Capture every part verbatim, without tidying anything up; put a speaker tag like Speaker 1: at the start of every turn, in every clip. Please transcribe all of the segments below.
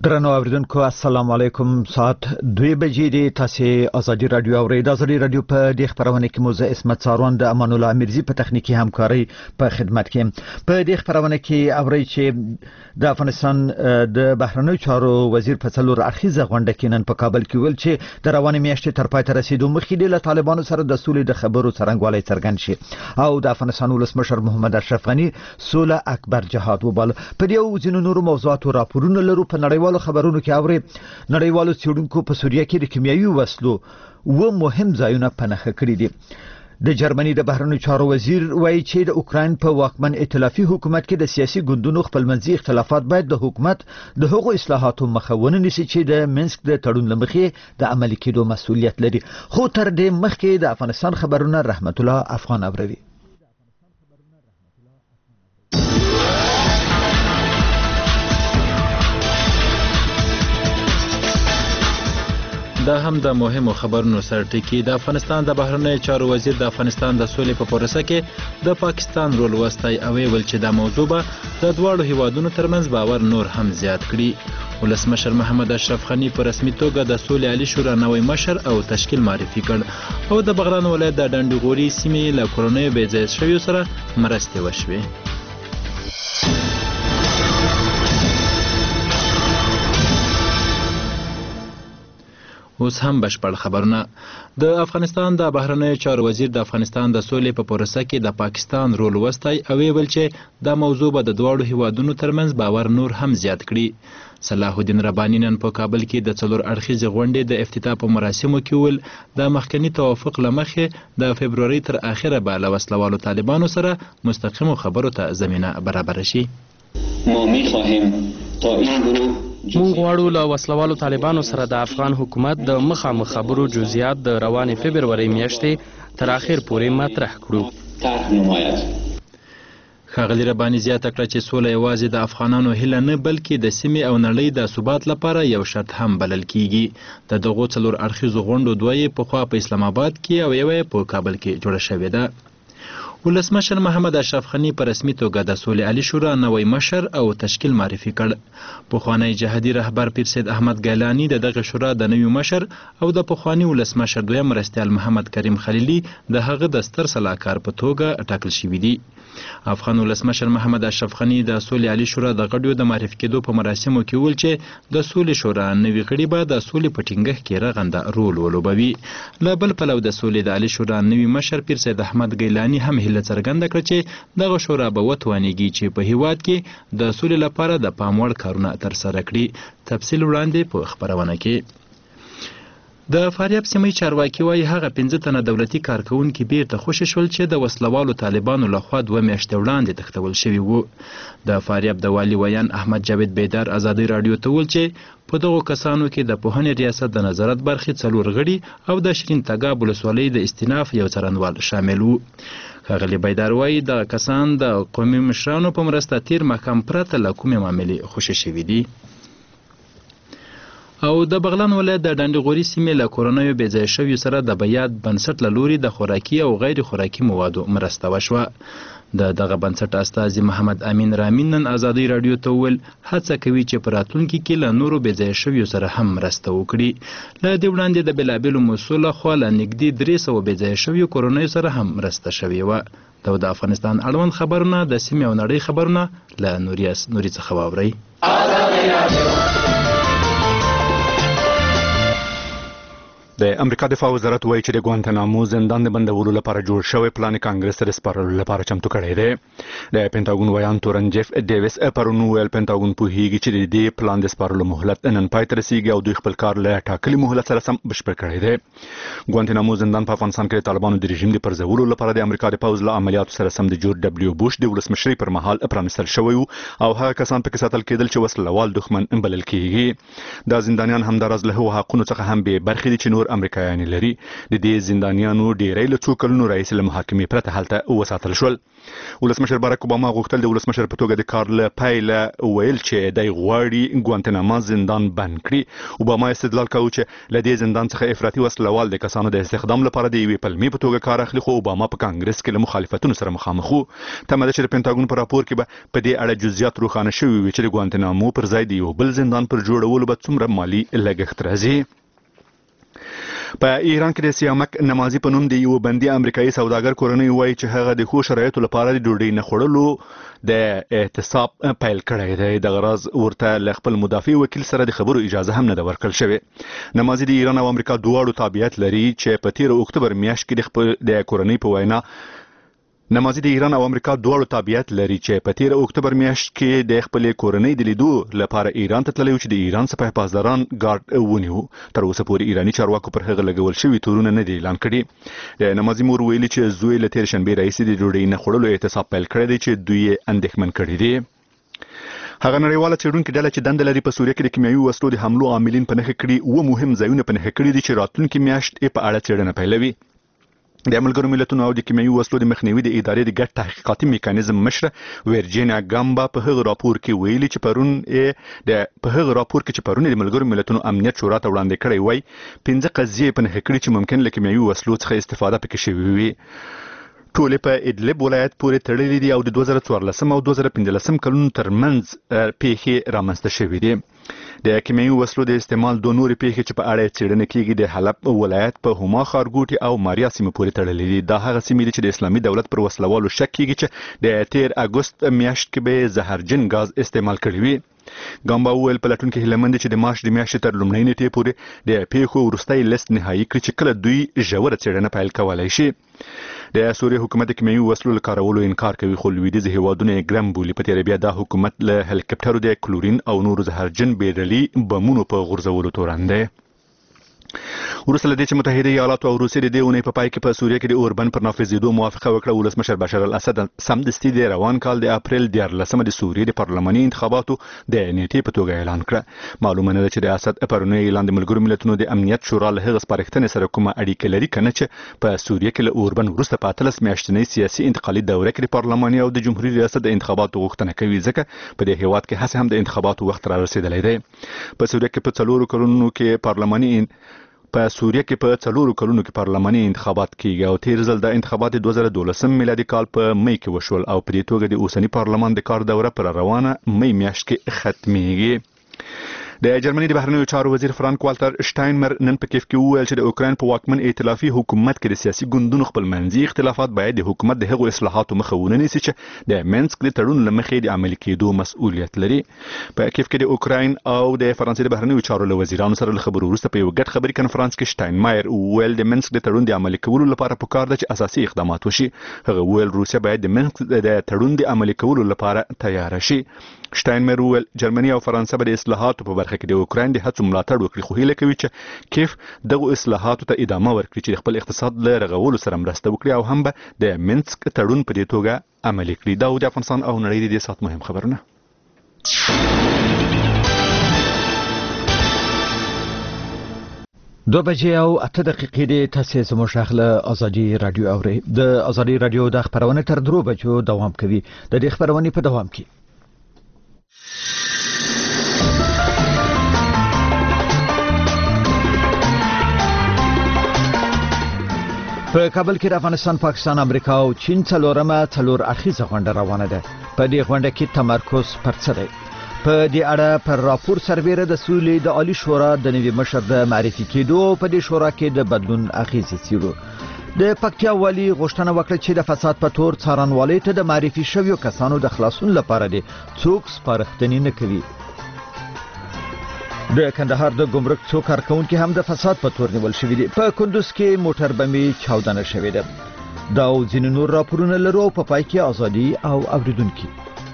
Speaker 1: درنو اوریدونکو السلام علیکم. ساعت دوی بجې دي. تاسو ازادي رادیو اورئ. د ازادي رادیو په دې خبرونه کې موزه اسمت ساروان د امان الله امیرزی په تخنیکی همکاري په خدمت کې. په دې خبرونه کې اورئ چې د افغانستان د بهرنیو چارو وزیر په څلور اړخیزه غونډه کې نن په کابل کې ویل چې د روانې میاشتې تر پای ته رسیدو مخکې د طالبانو سره د سولې د خبرو څرنګوالی څرګند شي او د افغانستان ولسمشر محمد اشرف غنی سوله اکبر جهاد وباله. په دې ځینو نورو موضوعاتو راپورونه لرو. په نړیوالو خبرونو کې اوري نړیوالو څېړونکو په سوریه کې د کیمیاوي وسلو و مهم ځایونه پنهخه کړي دي. د جرمني د بهرنیو چارو وزیر وایي چې د اوکراین په واکمن ائتلافي حکومت کې د سیاسي ګوندونو خپلمنځي اختلافات باید د حکومت د هغو اصلاحاتو مخه ونه نیسي چې د منسک د تړون له مخې د عملي کېدو مسؤلیت لري. خو تر دې مخکې د افغانستان خبرونه رحمت الله افغان اوروي.
Speaker 2: دا هم د مهمو خبرونو سره ټکی. د افغانستان د بهرنیو چارو وزیر د افغانستان د سولې په پروسه کې د پاکستان رول وستی او ویل چې دا موضوع به د دواړو هیوادونو ترمنځ باور نور هم زیات کړي. ولسمشر محمد اشرف غنی په رسمي توګه د سولې عالی شورا نوی مشر او تشکیل معرفي کړ او د بغلان ولایت د ډنډغوري سیمې له کورنیو بې ځایه شویو سره مرستې وشوې. اوس هم بشپړ خبرونه. د افغانستان د بهرنیو چارو وزیر د افغانستان د سولې په پروسه کې د پاکستان رول وستی او ویل چې دا موضوع به د دواړو هیوادونو ترمنځ باور نور هم زیات کړي. صلاح الدین رباني نن په کابل کې د څلور اړخیزې غونډې د افتتاح په مراسمو کې ویل د مخکني توافق له مخې د فبروري تر اخره به له وسلوالو طالبانو سره مستقیمو خبرو ته زمینه برابر شي.
Speaker 3: ما می‌خواهیم تا این گروه
Speaker 4: مونږ غواړو له وسلوالو طالبانو سره د افغان حکومت د مخامخ خبرو جزئیات د روانې فبروري میاشتې تر اخر پورې مطرح کړو.
Speaker 3: طرح نماید.
Speaker 2: ښاغلي رباني زیاته کړه چې سوله یوازې د افغانانو هیله نه بلکې د سیمې او نړۍ د ثبات لپاره یو شرط هم بلل کیږي. د دغو څلور اړخیزو غونډو دوه یې پخوا په اسلام آباد کې او یوه یې په کابل کې جوړه شوې ده. ولسمشر محمد اشرف غنی په رسمي توګه د سولې عالی شورا نوی مشر او تشکیل معرفي کړ. پخوانی جهادي رهبر پیر سید احمد ګیلاني د دغه شورا د نوي مشر او د پخوانی ولسمشر دویم مرستیال محمد کریم خلیلي د هغه د ستر سلاکار په توګه ټاکل شوي دي. افغان ولسمشر محمد اشرف غنی د سولې عالی شورا د غړیو د معرفي کېدو په مراسمو کې ویل چې د سولې شورا نوي غړي به د سولې په ټینګښت کې رغنده رول ولوبوي. له بل پلو د سولې د عالی شورا نوي مشر پیر سید احمد ګیلاني هم هیله څرګنده کړه چې دغه شورا به وتوانیږي چې په هیواد کې د سولې لپاره د پام وړ کارونه ترسره کړي. تفصیل وړاندې په خبرونه کې. د فاریاب سیمې چارواکي وایي هغه پنځه تنه دولتي کارکوونکي بیرته خوشي شول چې د وسلوالو طالبانو لخوا دوه میاشتې وړاندې تښتول شوي وو. د فاریاب د والي ویان احمد جاوید بیدار ازادي راډیو ته ویل چې په دغو کسانو کې د پوهنې ریاست د نظارت برخې څلور غړي او د شیرین تګاب ولسوالۍ د استیناف یو څارنوال شامل وو. ښاغلي بیدار وایي د کسان د قومي مشرانو په مرسته تیر محکم پرته له کومې معاملې خوشي شوي دي. او د بغلان ولایت د ډنډغوري سیمې له کورنیو بې ځایه شویو سره د بیات بنسټ له لوري د خوراکي او غیر خوراکي موادو مرسته وشوه. د دغه بنسټ استازي محمد امین رامین نن ازادي راډیو ته وویل هڅه کوي چې په راتلونکي کې له نورو بې ځایه شویو سره هم مرسته وکړي. له دې وړاندې د بېلابېلو مسؤل لخوا له نږدې درې سوه بې ځایه شویو کورنیو سره هم مرسته شوې وه. دا د افغانستان اړوند خبرونه د سیمې او نړۍ خبرونه له نوریاس نوري څخه واورئ.
Speaker 5: د امریکا دفاع وزارت وایي چې د ګوانتنامو زندان د بندولو لپاره جوړ شوی پلان کانګرس ته د سپارلو لپاره چمتو کړی دی. د پینټاګون ویان تورن جیف ډیویس پرون ویل پینټاګون پوهیږي چې د دې پلان د سپارلو مهلت نن پای ته رسیږي او دوی خپل کار له ټاکلي مهلت سره سم بشپړ کړی دی. ګوانتنامو زندان په افغانستان کې د طالبانو د رژیم د پرځولو لپاره د امریکا د پوځ له عملیاتو سره سم د جورج ډبلیو بوش د ولسمشرۍ پر مهال پرانستل شوی او هغه کسان پکې ساتل کېدل چې وسله وال دښمن بلل کېږي. دا زندانیان همداراز له هغو حقونو څخه هم بې برخې دي چې نور نور امریکایان لري. د دې زندانیانو ډیری له څو کلونو راهیسې له محاکمې پرته هلته وساتل شول. ولسمشر باراک اوباما غوښتل د ولسمشر په توګه د کار له پیله ویل چې دی غواړي ګوانتناما زندان بند کړي. اوباما استدلال کوي چې له دې زندان څخه افراطي وسلوال د کسانو د استخدام لپاره د یوې پلمې په توګه کار اخلي، خو اوباما په کانګرس کې له مخالفتونو سره مخامخ وو. تمه ده چې د پینټاګون په راپور کې به په دې اړه جزئیات روښانه شوي وي چې د ګوانتنامو پر ځای د یو بل زندان پر جوړولو به څومره مالي لګښت راځي. په ایران کې د سیامک نمازي په نوم د یو بندي امریکایي سوداګر کورنۍ وایي چې هغه د ښو شرایطو لپاره د ډوډۍ نه خوړلو د اعتصاب پیل کړی دی. د غرض ورته له خپل مدافع وکیل سره د خبرو اجازه هم نه ده ورکړل شوې. نمازي د ایران او امریکا دواړو تابعیت لري چې په تیر اکتوبر میاشت کې د خپل د کورنۍ په وینا نمازي د ایران او امریکا دواړو تابعیت لري چې په تیر اکتوبر میاشت کې د خپل کورنۍ د لیدو لپاره ایران ته تللی و چې د ایران سپاه پاسداران ګارد ونیو. تر اوسه پورې ایراني چارواکو پر هغه لګول شوي تورونه نه دي اعلان کړي. د نمازي مور ویلي چې زوی له تیر شنبې راهیسې د ډوډۍ نه خوړلو اعتصاب پیل کړی دی چې دوی یې اندېښمن کړي دي. هغه نړیواله څېړونکې ډله چې دنده لري په سوریه کې د کیمیاوي وسلو د حملو عاملین په نښه کړي اووه مهم ځایونه په نښه کړي دي چې راتلونکي میاشت یې په اړه څېړنه پیلوي. د ملګرو ملتونو او د کیمیاوي وسلو د مخنیوي د ادارې د ګډ تحقیقاتي میکانیزم مشره ورجینیا ګامبا په هغه راپور کې ویلي چې پرون د په هغه راپور کې چې پرون د ملګرو ملتونو امنیت شورا ته وړاندې کړی وای پنځه قضیې په نښه کړي چې ممکن له کیمیاوي وسلو څخه استفاده پکې شوې وي. ټولې په ادلب ولایت پورې تړلې دي او د دوه زره څوارلسم او دوه زره پنځلسم کلونو ترمنځ پیښې رامنځته شوې دي. د کیمیاوي وسلو د استعمال دوه نورې پیښې چې په اړه څېړنه کیږي د حلب ولایت په هما ښارګوټي او ماریا سیمه پورې تړلې دي. دا هغه سیمې دي چې د اسلامي دولت پر وسلوالو شک کیږي چې د تیر اګوست میاشت کې به زهرجن غاز استعمال کړی وي. ګامبا وویل په لټون کې هیله مند چې د مارچ د میاشتې تر لومړۍ نیټې پورې د پیښو وروستی لیست نهایي کړي چې کله دوی ژوره څېړنه پیل کولی شي. د سوریه حکومت د کیمیاوي وسلو له کارولو انکار کوي، خو لویدیځ هیوادونه یې ګرم بولي. په تېره بیا دا حکومت له هلیکاپټرو د کلورین او نورو زهرجن بیرلي بمونو په غورځولو تورن دی. وروسته له دې چې متحده ایالاتو او روسیې د دې اونۍ په پای کې په سوریه کې د اوربند پر نافذېدو موافقه وکړه، ولسمشر بشار الاسد سمدستي د روان کال د اپریل دیارلسمه د سوریې د پارلماني انتخاباتو د نیټې په توګه اعلان کړه. معلومه نه ده چې د اسد پرونی اعلان د ملګرو ملتونو د امنیت شورا له هغه سپارښتنې سره کومه اړیکه لري کنه چې په سوریه کې له اوربند وروسته په اتلس میاشتنۍ سیاسي انتقالي دوره کې د پارلماني او د جمهوریت ریاست د انتخاباتو غوښتنه کوي، ځکه په دې هیواد کې هڅه هم د انتخاباتو وخت را رسیدلی دی. په سوریه کې په څلورو کلونو کې پارلماني په سوریه کې په څلورو کلونو کې پارلماني انتخابات کیږي او تیر ځل د انتخابات دوه زره دولسم میلادي کال په مې کې وشول او په دې توګه د اوسنی پارلمان د کار دوره پر روانه مې میاشت کې ختميږي. د جرمني د بهرنیو چارو وزیر فرانک والتر شټاینمر نن په کیف کې وویل چې د اوکراین په واکمن ائتلافي حکومت کې د سیاسي ګوندونو خپل منځي اختلافات باید د حکومت د هغو اصلاحاتو مخه ونه نیسي چې د مینسک د تړون له مخې د عملي کېدو مسؤلیت لري. په کیف کې د اوکراین او د فرانسې د بهرنیو چارو له وزیرانو سره له خبرو وروسته په یو ګډ خبري کنفرانس کې شټاینمایر وویل د مینسک د تړون د عملي کولو لپاره پکار ده چې اساسي اقدامات وشي. هغه وویل روسیا باید د مینسک د تړون د عملي کولو لپاره تیار شي. شټاینمایر وویل جرمني او فرانسه به د اصلاحاتو په برخه کې د اوکراین د هڅو ملاتړ وکړي، خو هیله کوي چې کیف دغه اصلاحاتو ته ادامه ورکړي چې خپل اقتصاد له رغولو سره مرسته وکړي او هم به د مینسک تړون په دې توګه عملي کړي. دا د افغانستان او نړۍ د دې سات مهم خبرونه.
Speaker 1: دو بجې او اته دقیقې د تاسو زموږ شاخله ازادي رادیو اوري. د ازادي رادیو د خبرونه تر درو بجو دوام کوي. د دې خبرونه په دوام کې په کابل کې د افغانستان، پاکستان، امریکا او چین څلورمه څلور اړخیزه غونډه روانه ده. په دې غونډه کې تمرکز پر څه دی؟ په دې اړه پر راپور سربیره د سولې د عالی شورا د نوي مشر د معرفي کېدو او په دې شورا کې د بدلون اغیزې څیړو. د پکتیا والي غوښتنه وکړه چې د فساد په تور څارنوالۍ ته د معرفي شویو کسانو د خلاصون لپاره دي څوک سپارښتنې نه کوي. د کندهار د ګمرک څو کارکونکي هم د فساد په تور نیول شوي دي. په کندوز کې موټر بمې چاودنه شوې ده. دا او ځینې نور راپورونه لرو او په پای کې ازادي او اوریدونکي.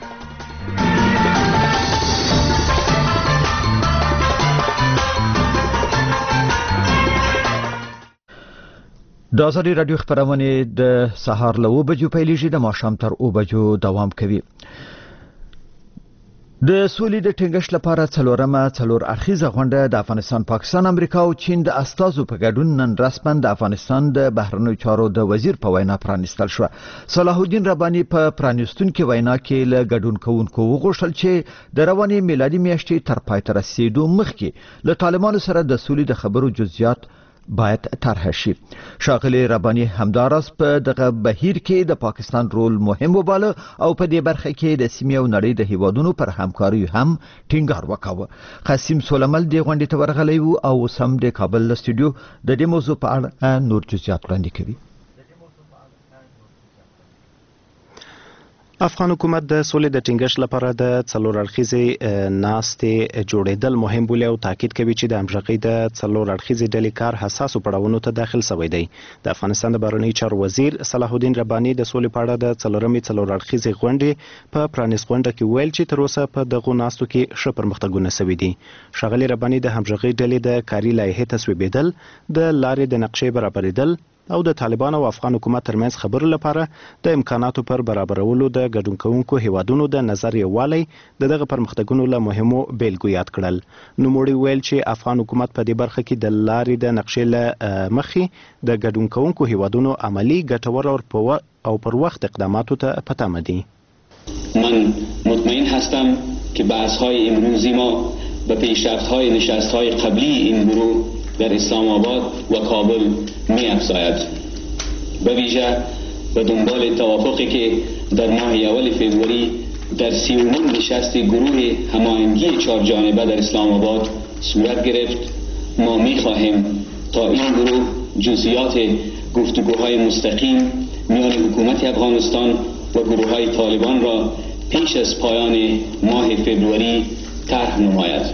Speaker 1: د ازادي رادیو خبرونه د سهار له اوه بجو پیلېږي، د ماښام تر اوه بجو دوام کوي. د سولې د ټینګښت لپاره څلورمه څلور اړخیزه غونډه د افغانستان، پاکستان، امریکا او چین د استازو په ګډون نن رسماً د افغانستان د بهرنیو چارو د وزیر په وینا پرانیستل شو. صلاح الدین رباني په پرانیستونکو وینا کې له ګډون کوونکو وغوښتل چې د روانې میلادي میاشتې تر پای ته رسیدو مخکې له طالبانو سره د سولې د خبرو جزئیات باید طرح شي. ښاغلي رباني همداراز په دغه بهیر کې د پاکستان رول مهم وباله او په دې برخه کې د سیمې او نړۍ د هیوادونو پر همکاري هم ټینګار وکاوه. قاسم سولمل د غونډې ته ورغلی و او سم د کابل له سټوډیو د دې موضوع په اړه نور جزئیات وړاندې کوي.
Speaker 6: افغان حکومت د سولې د ټینګښت لپاره د څلور اړخیزې ناستې جوړېدل مهم بولي او تاکید کوي چې د همغږۍ د څلور اړخیزې ډلې کار حساسو پړاوونو ته داخل شوی دی. د افغانستان د بهرنیو چارو وزیر صلاح الدین رباني د سولې په اړه د څلورمې څلور اړخیزې غونډې په پرانیست غونډه کې ویل چې تر اوسه په دغو ناستو کې ښه پرمختګونه شوي دي. ښاغلي رباني د همغږۍ ډلې د کاري لایحې تصویبېدل، د لارې د نقشې برابرېدل او د طالبانو او افغان حکومت ترمنځ خبرو لپاره د امکاناتو پر برابرولو د ګډون کوونکو هیوادونو د نظر یووالی د دغه پرمختګونو له مهمو بیلګو یاد کړل. نوموړي ویل چې افغان حکومت په دې برخه کې د لارې د نقشې له مخې د ګډون کوونکو هیوادونو عملی ګټور او پر وخت اقداماتو ته په تمه دي.
Speaker 3: من مطمئن هستم که بحث‌های امروزی ما به پیشرفت‌های نشست‌های قبلی این گروه در اسلام آباد و کابل می افزاید. به ویژه به دنبال توافقی که در ماه اول فوریه در سیومین نشست گروه هماهنگی چهار جانبه در اسلام آباد صورت گرفت. ما می خواهیم تا این گروه جزئیات گفتگوهای مستقیم میان حکومت افغانستان و گروه‌های طالبان را پیش از پایان ماه فوریه طرح نماید.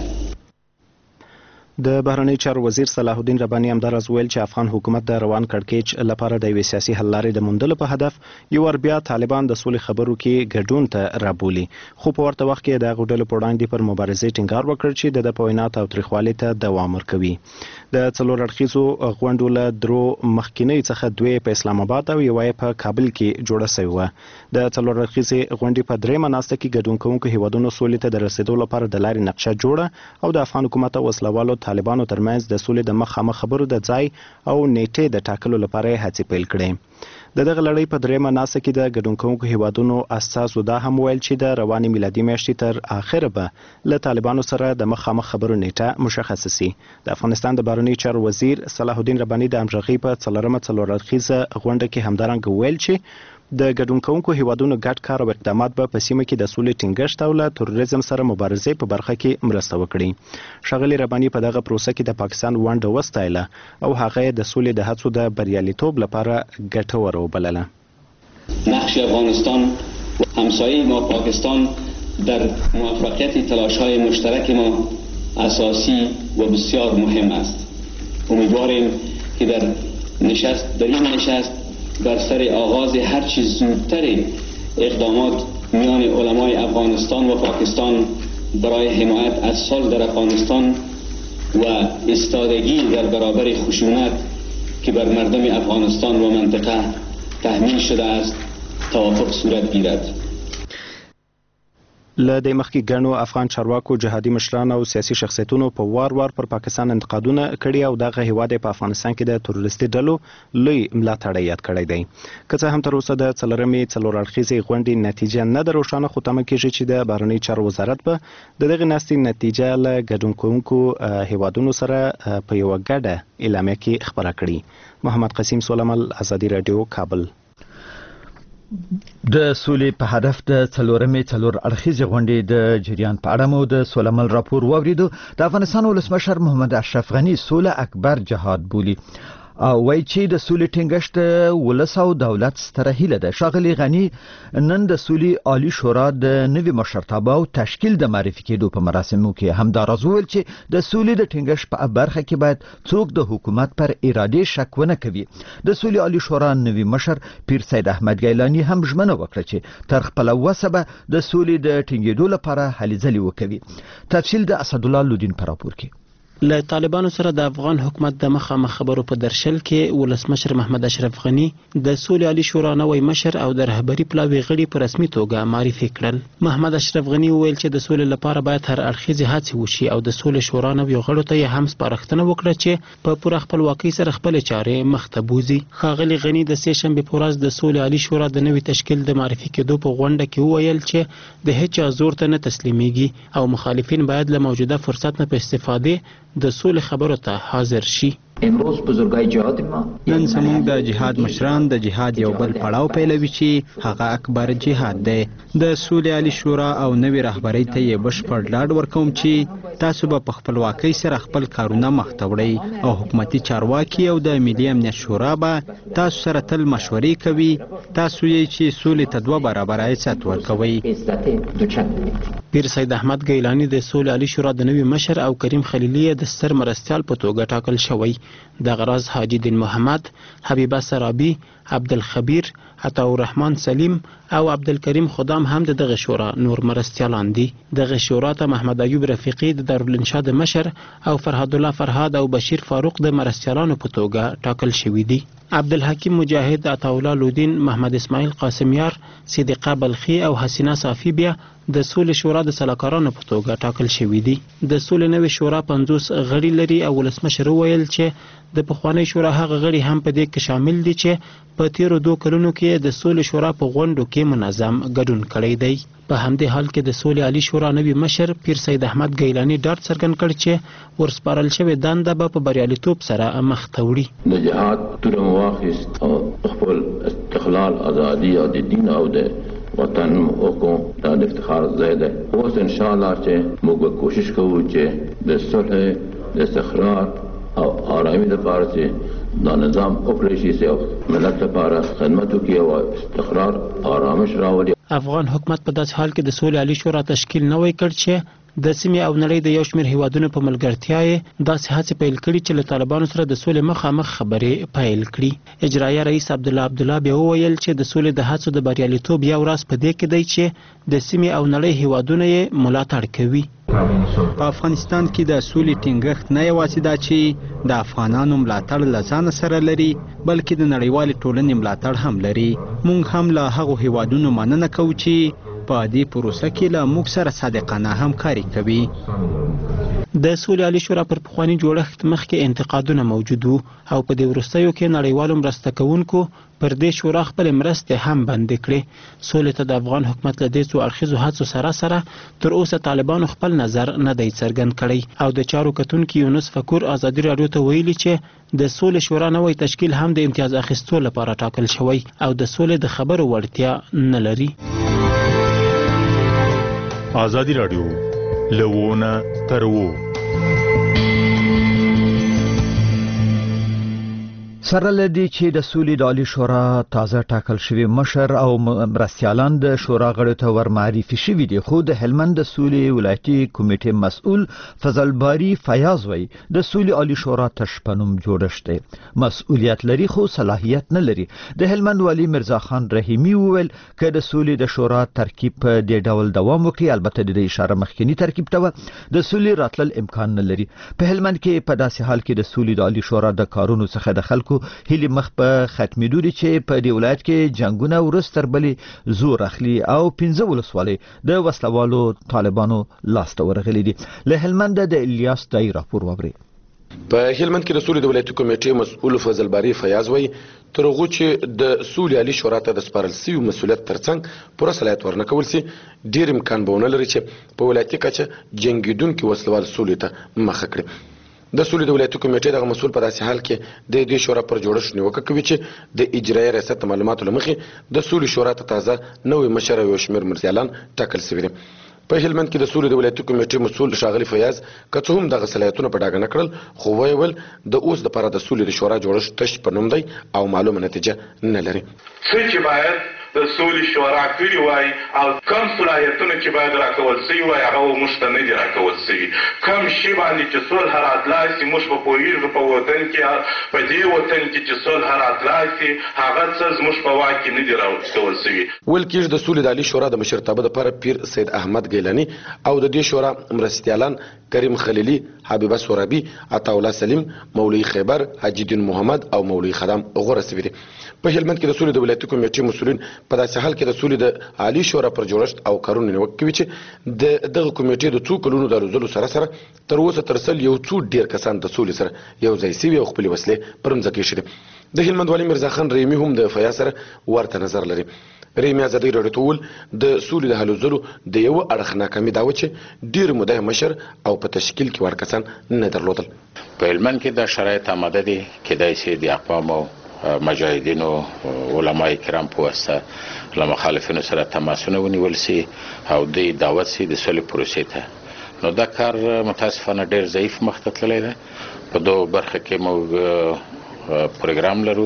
Speaker 6: د بهرنیو چارو وزیر صلاح الدین رباني همداراز ویل چې افغان حکومت د روان کړکېچ لپاره د یوې سیاسي حل لارې د موندلو په هدف یو ور بیا طالبان د سولې خبرو کې ګډون ته رابولي، خو په ورته وخت کې د هغو ډلو په وړاندې پر مبارزې ټینګار وکړ چې د ده په وینا تاوتریخوالي ته دوام ورکوي. د څلور اړخیزو غونډو له درو مخکینیو څخه دوی په اسلام آباد او یوه په کابل کې جوړه شوې وه. د څلور اړخیزې غونډې په درېیمه ناسته کې ګډون کوونکو هیوادونو سولې ته د رسیدو لپاره د لارې نقشه جوړه او د افغان حکومت او وسلوالو طالبانو ترمنځ د سولې د مخامخ خبرو د ځای او نیټې د ټاکلو لپاره هڅې پیل کړې. د دغه لړۍ په درېیمه ناسته کې د ګډون کوونکو هیوادونو استازو دا هم ویل چې د روانې میلادي میاشتې تر اخره به له طالبانو سره د مخامخ خبرو نیټه مشخصه سي. د افغانستان د بهرنیو چارو وزیر صلاح الدین رباني د همغږۍ په څلورمه څلور اړخیزه غونډه کې همدارنګه ویل چې د ګډون کوونکو هیوادونو ګډ کار او اقدامات به په سیمه کې د سولې ټینګښت او له تروریزم سره مبارزې په برخه کې مرسته وکړي. ښاغلي رباني په دغه پروسه کې د پاکستان ونډه وستایله او هغه د سولې د هڅو د بریالیتوب لپاره ګټوره وبلله.
Speaker 3: نقش افغانستان و همسایه ما پاکستان در موفقیت تلاش‌های مشترک ما اساسی و بسیار مهم است. امیدواریم که در نشست در این نشست بر سر آغاز هر چیز زودتر اقدامات میان علمای افغانستان و پاکستان برای حمایت از صلح در افغانستان و ایستادگی در برابر خشونت که بر مردم افغانستان و منطقه تحمیل شده است توافق صورت گیرد.
Speaker 6: له دې مخکې ګڼو افغان چارواکو جهادي مشران او سیاسي شخصیتونو په وار وار پر پاکستان انتقادونه کړي او دغه هیواد په افغانستان کې د تروریستي ډلو لوی ملاتړی یاد کړی دی. که څه هم تر اوسه د څلورمې څلور اړخیزې غونډې نتیجه نه ده روښانه، خو تمه کېږي چې د بهرنیو چارو وزارت به د دغې ناستې نتیجه له ګډون کوونکو هیوادونو سره په یوه ګډه اعلامیه کې خپره کړي. محمد قسیم سولمل، ازادي راډیو، کابل.
Speaker 1: د سولې په هدف د څلورمې څلور اړخیزې غونډې د جریان په اړه مو د سولمل راپور واوریدو. د افغانستان ولسمشر محمد اشرف غني سوله اکبر جهاد بولي او وایي چې د سولې ټینګښت ولس او دولت ستره هیله ده. ښاغلي غني نن د سولې عالی شورا د نوي مشرتابه او تشکیل د معرفي کېدو په مراسمو کې همداراز وویل چې د سولې د ټینګښت په برخه کې باید څوک د حکومت پر ارادې شک ونه کوي. د سولې عالی شورا نوي مشر پیر سید احمد ګیلاني هم ژمنه وکړه چې تر خپل وسه به د سولې د ټینګېدو لپاره هلې ځلې وکوي. تفصیل د اسدالله لودین په راپور کې.
Speaker 7: له طالبانو سره د افغان حکومت د مخامخ خبرو په درشل کې ولسمشر محمد اشرف غنی د سولې عالی شورا نوی مشر او د رهبری پلاوي غړي په رسمي توګه معرفي کړل. محمد اشرف غنی وویل چې د سولې لپاره باید هر اړخیزې هڅې وشي او د سولې شورا نوی غړو ته یې هم سپارښتنه وکړه چې په پوره خپلواکۍ سره خپل چارې مخ ته بوځي. ښاغلي غنی د سې شنبې په ورځ د سولې عالی شورا د نوي تشکیل د معرفي کېدو په غونډه کې وویل چې د هیچا زور ته نه تسلیمیږي او مخالفین باید له موجوده فرصت نه په استفاده د سولې خبرو ته حاضر شي.
Speaker 8: امروز بزرگای جهاد ما
Speaker 9: نن زموږ د جهاد مشران د جهاد یو بل پړاو پیلوي چې هغه اکبر جهاد دی. د سولې عالی شورا او نوي رهبرۍ ته یې بشپړ ډاډ ورکوم چې تاسو به په خپلواکۍ سره خپل کارونه مخ ته وړئ او حکومتي چارواکي او د ملي امنیت شورا به تاسو سره تل مشورې کوي. تاسو یې چې سولې ته دوه برابره عزت ورکوئ.
Speaker 7: پیر سید احمد ګیلانی د سولې عالی شورا د نوي مشر او کریم خلیلی د سر مرستیال په توګه ټاکل شوی. د غراز حاجی دین محمد، حبیبه سرابی، عبدالخبیر، عطاءالرحمن سلیم او عبدالکریم خدام هم د دغه شورا نور مرستیالان دي. دغه شورا ته محمد ایوب رفیقی د دارالانشا د مشر او فرهاد الله فرهاد او بشیر فاروق د مرستیالانو په توګه ټاکل شوي دي. عبدالحکیم مجاهد، عطاءالله لودین، محمد اسماعیل قاسمیار، صدیقه بلخی او حسینه صافی بیا د سولې شورا د سلاکارانو په توګه ټاکل شوي دي. د سولې نوې شورا پنځوس غړي لري او ولسمشر وویل چې د پخوانۍ شورا هغه غړي هم په دې کې شامل دي چې په تیرو دوه کلونو کې د سولې شورا په غونډو کې منظم ګډون کړی دی. په همدې حال کې د سولې عالی شورا نوي مشر پیر سید احمد ګیلانی ډاډ څرګند کړ چې ورسپارل شوې دنده به په بریالیتوب سره مخ ته وړي.
Speaker 10: د جهاد توره مو واخیست او خپل استقلال ازادي او د دین او د وطن حکم دا د افتخار ځای دی. اوس انشاءالله چې موږ به کوشش کوو چې د صلح د استقرار او آرامي لپاره چې دا نظام وکړی شي چې ملت لپاره خدمت وکړي او استقرار آرامش راولي.
Speaker 7: افغان حکومت په داسې حال کې د سولې عالی شورا تشکیل نوی کړ چې د سیمې او نړۍ د یو شمېر هیوادونو په ملګرتیا یې داسې هڅې پیل کړي چې له طالبانو سره د سولې مخامخ خبرې پیل کړي. اجرایه رئیس عبدالله عبدالله بیا وویل چې د سولې د هڅو د بریالیتوب یو راز په دې کې دی چې د سیمې او نړۍ هیوادونه یې ملاتړ کوي.
Speaker 9: په افغانستان کې د سولې ټینګښت نه یوازې دا چې د افغانانو ملاتړ له ځان سره لري بلکې د نړیوالې ټولنې ملاتړ هم لري. موږ هم له هغو هیوادونو مننه کوو چې په دې پروسه کې له موږ سره صادقانه همکاري کوي.
Speaker 7: د سولې عالی شورا پر پخواني جوړښت مخکې انتقادونه موجود وو او په دې وروستیو کې نړیوالو مرسته کوونکو پر دې شورا خپل مرستې هم بندې کړې. سولې ته د افغان حکومت له دې څو اړخیزو هڅو سره سره تر اوسه طالبانو خپل نظر نه دی څرګند کړی او د چارو کتونکي یونس فکور ازادي راډیو ته ویلي چې د سولې شورا نوی تشکیل هم د امتیاز اخیستو لپاره ټاکل شوی او د سولې د خبرو وړتیا نه لري.
Speaker 11: ازادي راډیو لوونه ترو
Speaker 1: سره لدی چې د سولې د عالی شورا تازه ټاکل شوی مشر او مرستیالان د شورا غړو ته ور معرفي شوي دي. خو د هلمند د سولې ولایتي کمیټې مسؤل فضل باری فیاض وای د سولې عالی شورا تشپنوم جوړشت دی، مسؤلیت لري خو صلاحیت نه لري. د هلمند والی مرزا خان رحیمی وویل ک د سولې د شورا ترکیب په دې ډول دوام وکړي البته د اشاره مخکنی ترکیب ته د سولې راتلل امکان نه لري. په هلمند کې په داسې حال کې د سولې د عالی شورا د کارونو څخه د خلکو هلي مخ په ختمېدو دي چې په دې ولایت کې جنگونه ورسته تر بلې زور اخلي او پنځه ولسوالۍ د وسلوالو طالبانو لاسته ورغلي دي. له هلمند د الیاس دای راپور ووري.
Speaker 12: په هلمند کې د سولې د ولایتي کمیټې مسؤل فضل باری فیاض وایي تر هغو چې د سولې عالی شورا ته د سپارل سوي مسؤلیت ترڅنګ پوره صلاحیت ورنه کول سي ډېر امکان به ونه لري چې په ولایتي کچه جنګېدونکي وسلوال سولې ته مخه کړي. د سولې د ولایتي کمیټې دغه مسؤل په داسې حال کې د دې شورا پر جوړښت نیوکه کوي چې د اجرایي ریاست معلوماتو له مخې د سولې شورا ته تازه نوی مشر او یو شمېر مرستیالان ټاکل سوي دي. په هلمند کې د سولې د ولایتي کمیټې مسؤل ښاغلي فیاض که څه هم دغه صلاحیتونه په ډاګه نه کړل خو ویل د اوس دپاره د سولې د شورا جوړښت تش په نوم دی او معلومه نتیجه نه لري.
Speaker 13: څه چې باید د سولې شورا کړي وای او کم صلاحیتونه چې باید راکول شوي وای هغه موږ ته نه دي راکول شوي. کم شي باندې چې صلح راتلای شي موږ په پوهېږو په وطن کې په دې وطن کې چې صلح راتلای شي هغه څه زموږ په واک کې نه دي راوستل شوي.
Speaker 12: ویل کېږي د سولې د عالي شورا د مشرتابه دپاره پیر سید احمد ګیلاني او د دې شورا مرستیالان کریم خلیلي، حبیبه سورابي، عطاالله سلیم، مولوي خیبر، حاجي دین محمد او مولوي خدام غوره سوي دي. په هلمند کې د سولې د ولایتي کمیټې مسؤلین په داسې حال کې د سولې د عالي شورا پر جوړښت او کارونه نیوکه کوي چې د دغه کمیټې د څو کلونو د روزلو سره سره تر اوسه تر سل یو څو ډیر کسان د سولې سره یو ځای سوي او خپلې وسلې پر مځکه ایښي دي. د هلمند والي میرزا خان ریمي هم د فیا سره ورته نظر لري. ریمي ازادي راډیو ته وویل د سولې د هلو د یو اړخ ناکامي دا و چې ډیر موده مشر او په تشکیل کې ور کسان نه درلودل.
Speaker 14: په هلمند کې د شرایط آماده دي کېدای شي د اقوامو مجاهدینو علماء کرام په واسطه له مخالفینو سره تماسونه ونیول سي او دوی دعوت سي د صلح پروسې ته. نو دا کار متاسفانه ډیر ضعیف مخ ته تللی دی. په دوه برخه کې موږ پروګرام لرو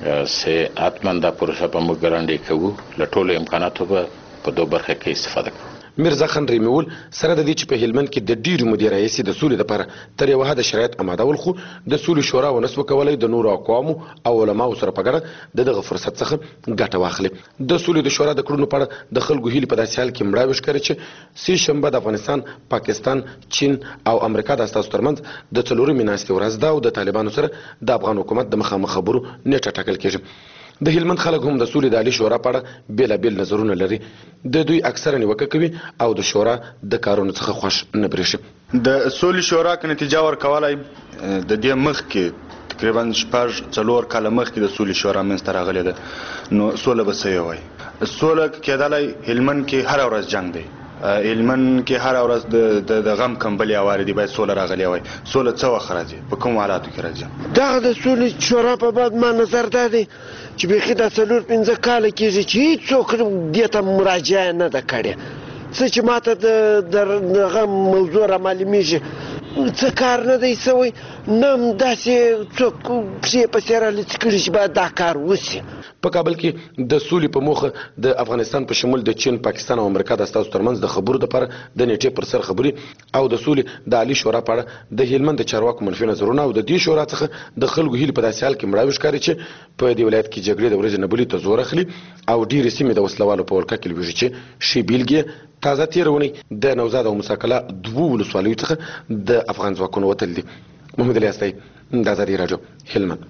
Speaker 14: چې حتما دا پروسه په موږ ګرانډې کوو له ټولو امکاناتو به په دوه برخه کې استفاده کوو.
Speaker 12: میرزا خان ریمي وویل سره د دې چې په هلمند کې د ډیرو مودې رئیسي د سولې لپاره تر یوه حده شرایط امادول خو د سولې شورا ونه سوه کولی د نورو اقوامو او علماو سره په ګډه د دغه فرصت څخه ګټه واخلي. د سولې د شورا د کړنو په اړه د خلکو هیلې په داسې حال کې مړاوې ښکاري چې سې شنبه د افغانستان، پاکستان، چین او امریکا د استازو ترمنځ د څلورمې ناستې ورځ ده او د طالبانو سره د افغان حکومت د مخامخ خبرو نیټه ټاکل کېږي. د هلمند خلک هم د سولې د عالي شورا په اړه بېلابېل نظرونه لري. د دوی اکثره نیوکه کوي او د شورا د کارونو څخه خوښ نه برېښي.
Speaker 15: د سولې شورا که نتیجه ورکولی د دې مخکې تقریبا شپږ څلور کاله مخکې د سولې شورا منځته راغلې ده نو سوله به څه وای. سوله کېدلی هلمند کې هره ورځ جنګ دی. هلمند کې هره ورځ د غم کمبلې اوارې دي باید سوله راغلی وای. سوله څه وخت راځي؟ په کوم حالاتو کې راځي؟
Speaker 16: دغه د سولې شورا په باب ما نظر دا دی چې بیخي دا څلور پنځه کاله کېږي چې هېڅوک دې ته مراجعه نه ده کړې. څه چې ما ته د دغه موضوع رامعلومېږي څه کار نه دی شوی، نه هم داسې څوک پسې پسې رالڅ کړي چې باید دا کار وشي.
Speaker 12: په کابل کې د سولې په موخه د افغانستان په شمول د چین، پاکستان او امریکا د استازو ترمنځ د خبرو لپاره د نیټې پر سر خبرې او د سولې د عالي شورا په اړه د هلمند د چارواکو منفي نظرونه او د دې شورا څخه د خلکو هیلې په داسې حال کې مړاوې ښکاري چې په دې ولایت کې جګړې د ورځې نه بلې ته زور اخلي او ډېرې سیمې د وسلوالو په ولکه کې لویږي چې ښې بېلګې تازه تېره اونۍ د نوزاد او موسی کلا دوو ولسوالیو څخه د افغان ځواکونو وتل دي. محمد علي اسدی، د ازادي راډیو، هلمند.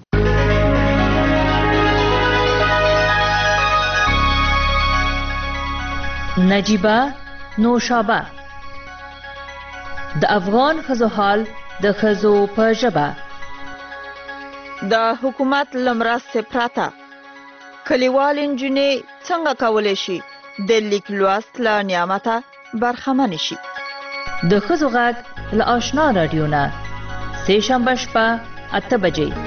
Speaker 17: نجیبه نوشابه د افغان ښځو حال د ښځو په ژبه.
Speaker 18: د حکومت له مرستې پرته کلیوال نجونې څنګه کولی شي د لیک لوست له نعمته برخمنې شي؟
Speaker 17: د ښځو غږ له آشنا راډیو نه سه شنبه شپه اته بجې.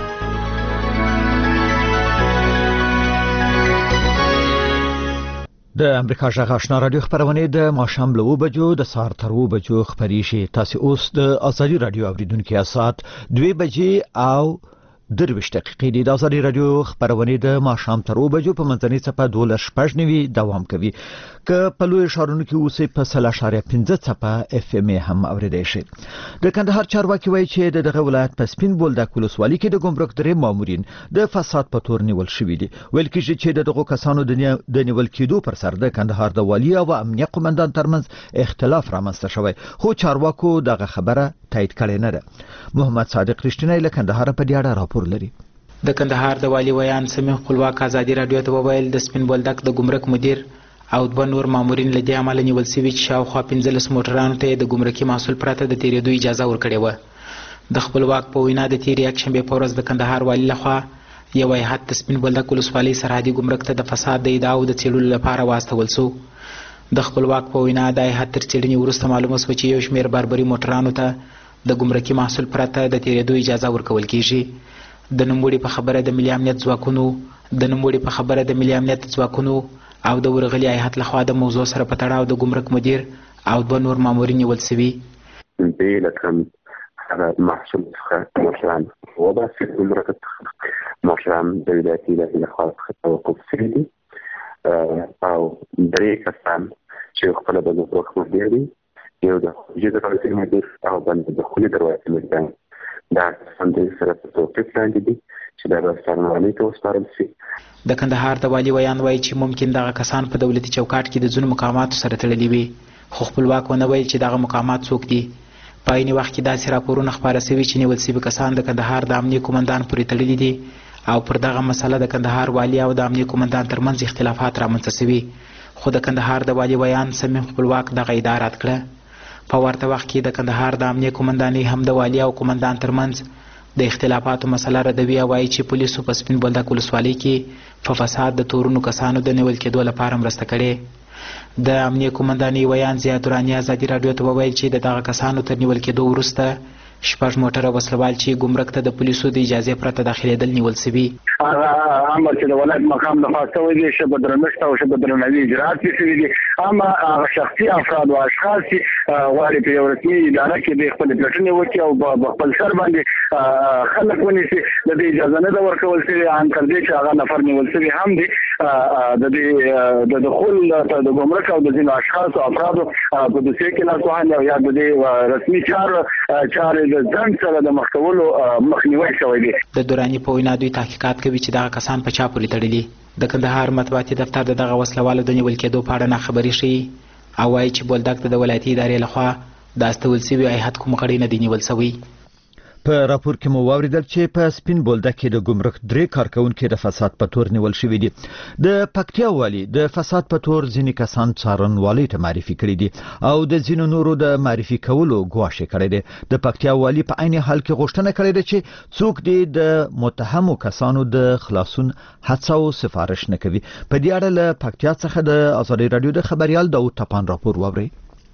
Speaker 1: د امریکا غږ آشنا راډیو خبرونه د ماښام له اوه بجو د سهار تر اوه بجو خبرې شي. تاسو اوس د ازادي راډیو اوریدونکو یاست. دوه بجې او درویشت دقیقې د ازادي راډیو خبرونه د ماښام تر اوه بجو په منځنۍ څپه دولس شپږ نوي دوام کوي. که په لوی ښارونو کې اوسئ په سل اشاریه پنځه څپه اف ام هم اوریدای شئ. د کندهار چارواکي وایي چې د دغه ولایت په سپین بولدک ولسوالۍ کې د ګمرک درې مامورین د فساد په تور نیول شوي دي. ویل کېږي چې د دغو کسانو د نیول کېدو پر سر د کندهار د والي او امنیه قومندان ترمنځ اختلاف رامنځته شوی، خو چارواکو دغه خبره تایید کړې نه ده. محمد صادق رښتینی له کندهار په دې اړه راپور لري.
Speaker 19: د کندهار د والي ویان سمیع خپلواک ازادي راډیو ته وویل د سپین بولدک د ګمرک مدیر او دوه نور مامورین له دې امله نیول شوي چې شاوخوا پنځلس موټرانو ته د ګمرکي محصول پرته د تیرېدو اجازه ورکړې وه. د خپلواک په وینا د تېرې یکشنبې په ورځ د کندهار والي لخوا یو هیئت د سپین بولدک ولسوالۍ سرحدي ګمرک ته د فساد د ادعاو د څېړلو لپاره واستول سو. د خپلواک په وینا د هیئت تر څېړنې وروسته معلومه شوه چې یو شمېر باربري موټرانو ته د ګمرکي محصول پرته د تیرېدو اجازه ورکول کېږي. د نوموړي په خبره د ملي امنیت ځواکونو د نوموړي په خبره د ملي امنیت ځواکونو او د ورغلي هیئت لخوا د موضوع سره په تړاو د ګمرک مدیر او دوه نور مامورین نیول شوي.
Speaker 20: دوی له کوم محصول څخه موټران وباسي ګمرک څخه موټران د ولایتي ادارې لخوا څخه توقف شوي دي. او درې کسان چې خپل د ګمرک مدیر دي، یو د خارجي دروازې مدیر او بل د داخلي دروازې مدیر. دا څنګه سره په توګه پلان دي چې دا څرنوالي ته وسپارل شي.
Speaker 19: د کندهار د والي ویان وایي چې ممکن دغه کسان په دولتي چوکاټ کې د ځینو مقاماتو سره تړلي وي، خو خپلواک ونه ویل چې دغه مقامات څوک دي. په عین وخت کې داسې راپورونه خپاره شوي چې نیول شوي کسان د کندهار د امنیه قومندان پورې تړلي دي او پر دغه مسله د کندهار والي او د امنیه قومندان ترمنځ اختلافات رامنځته شوي. خو د کندهار د والي ویان صمیم خپلواک دغه ادعا رد کړه. په ورته وخت کې د کندهار د امنیه قومندانۍ هم د والي او قومندان ترمنځ د اختلافاتو مسله ردوي او وایي چې پولیسو په سپین بولدک ولسوالۍ کې په فساد د تورنو کسانو د نیول کېدو لپاره مرسته کړې. د امنیه قومندانۍ ویان ضیا دراني ازادي راډیو ته وویل چې د دغه کسانو تر نیول کېدو وروسته شپږ موټره وسلوال چې ګمرک ته د پولیسو د اجازې پرته داخلېدل نیول شوي.
Speaker 21: هغه امر چې د ولایت مقام لخوا شوی دی شبه درنښت او شبه درناوي اجرات شوي دي، اما هغه شخصي افراد او اشخاص چې غواړي په یو رسمي اداره کې د خپل پلټنې وکړي او په خپل سر باندې خلک ونیسي، د دې اجازه نه ده ورکول شوې. ان تر دې چې هغه نفر نیول شوي هم دي د دې د دخول د ګمرک او د ځینو اشخاص او افرادو په دوسیه کې لاس وهنې او یا د دې رسمي چارو چارې د ځنډ سره د مخ کولو مخنیوی شوی دی.
Speaker 19: د دراني په وینا دوی تحقیقات کوي چې دغه کسان په چا پورې تړلي. د کندهار مطبوعاتي دفتر د دغه وسلوالو د نیول کېدو په اړه ناخبري ښیي او وایي چې بولدک ته د ولایتي ادارې لخوا د استول شوي هیات کوم غړی نه دی نیول شوی.
Speaker 1: په راپور کې مو واوریدل چې په سپین بولدک کې د ګمرک درې کارکونکو د فساد په تور نیول شوي دي. د پکتیا والي د فساد په تور ځینې کسان څارنوالۍ ته معرفي کړي دي او د ځینو نورو د معرفي کولو ګواښ کړی دی. د پکتیا والي په عین حال کې غوښتنه کړې ده چې څوک دې د متهمو کسانو د خلاصون هڅه او سفارش نه کوي. په دې اړه له پکتیا څخه د ازادي راډیو د خبريال داود تپان راپور واوري.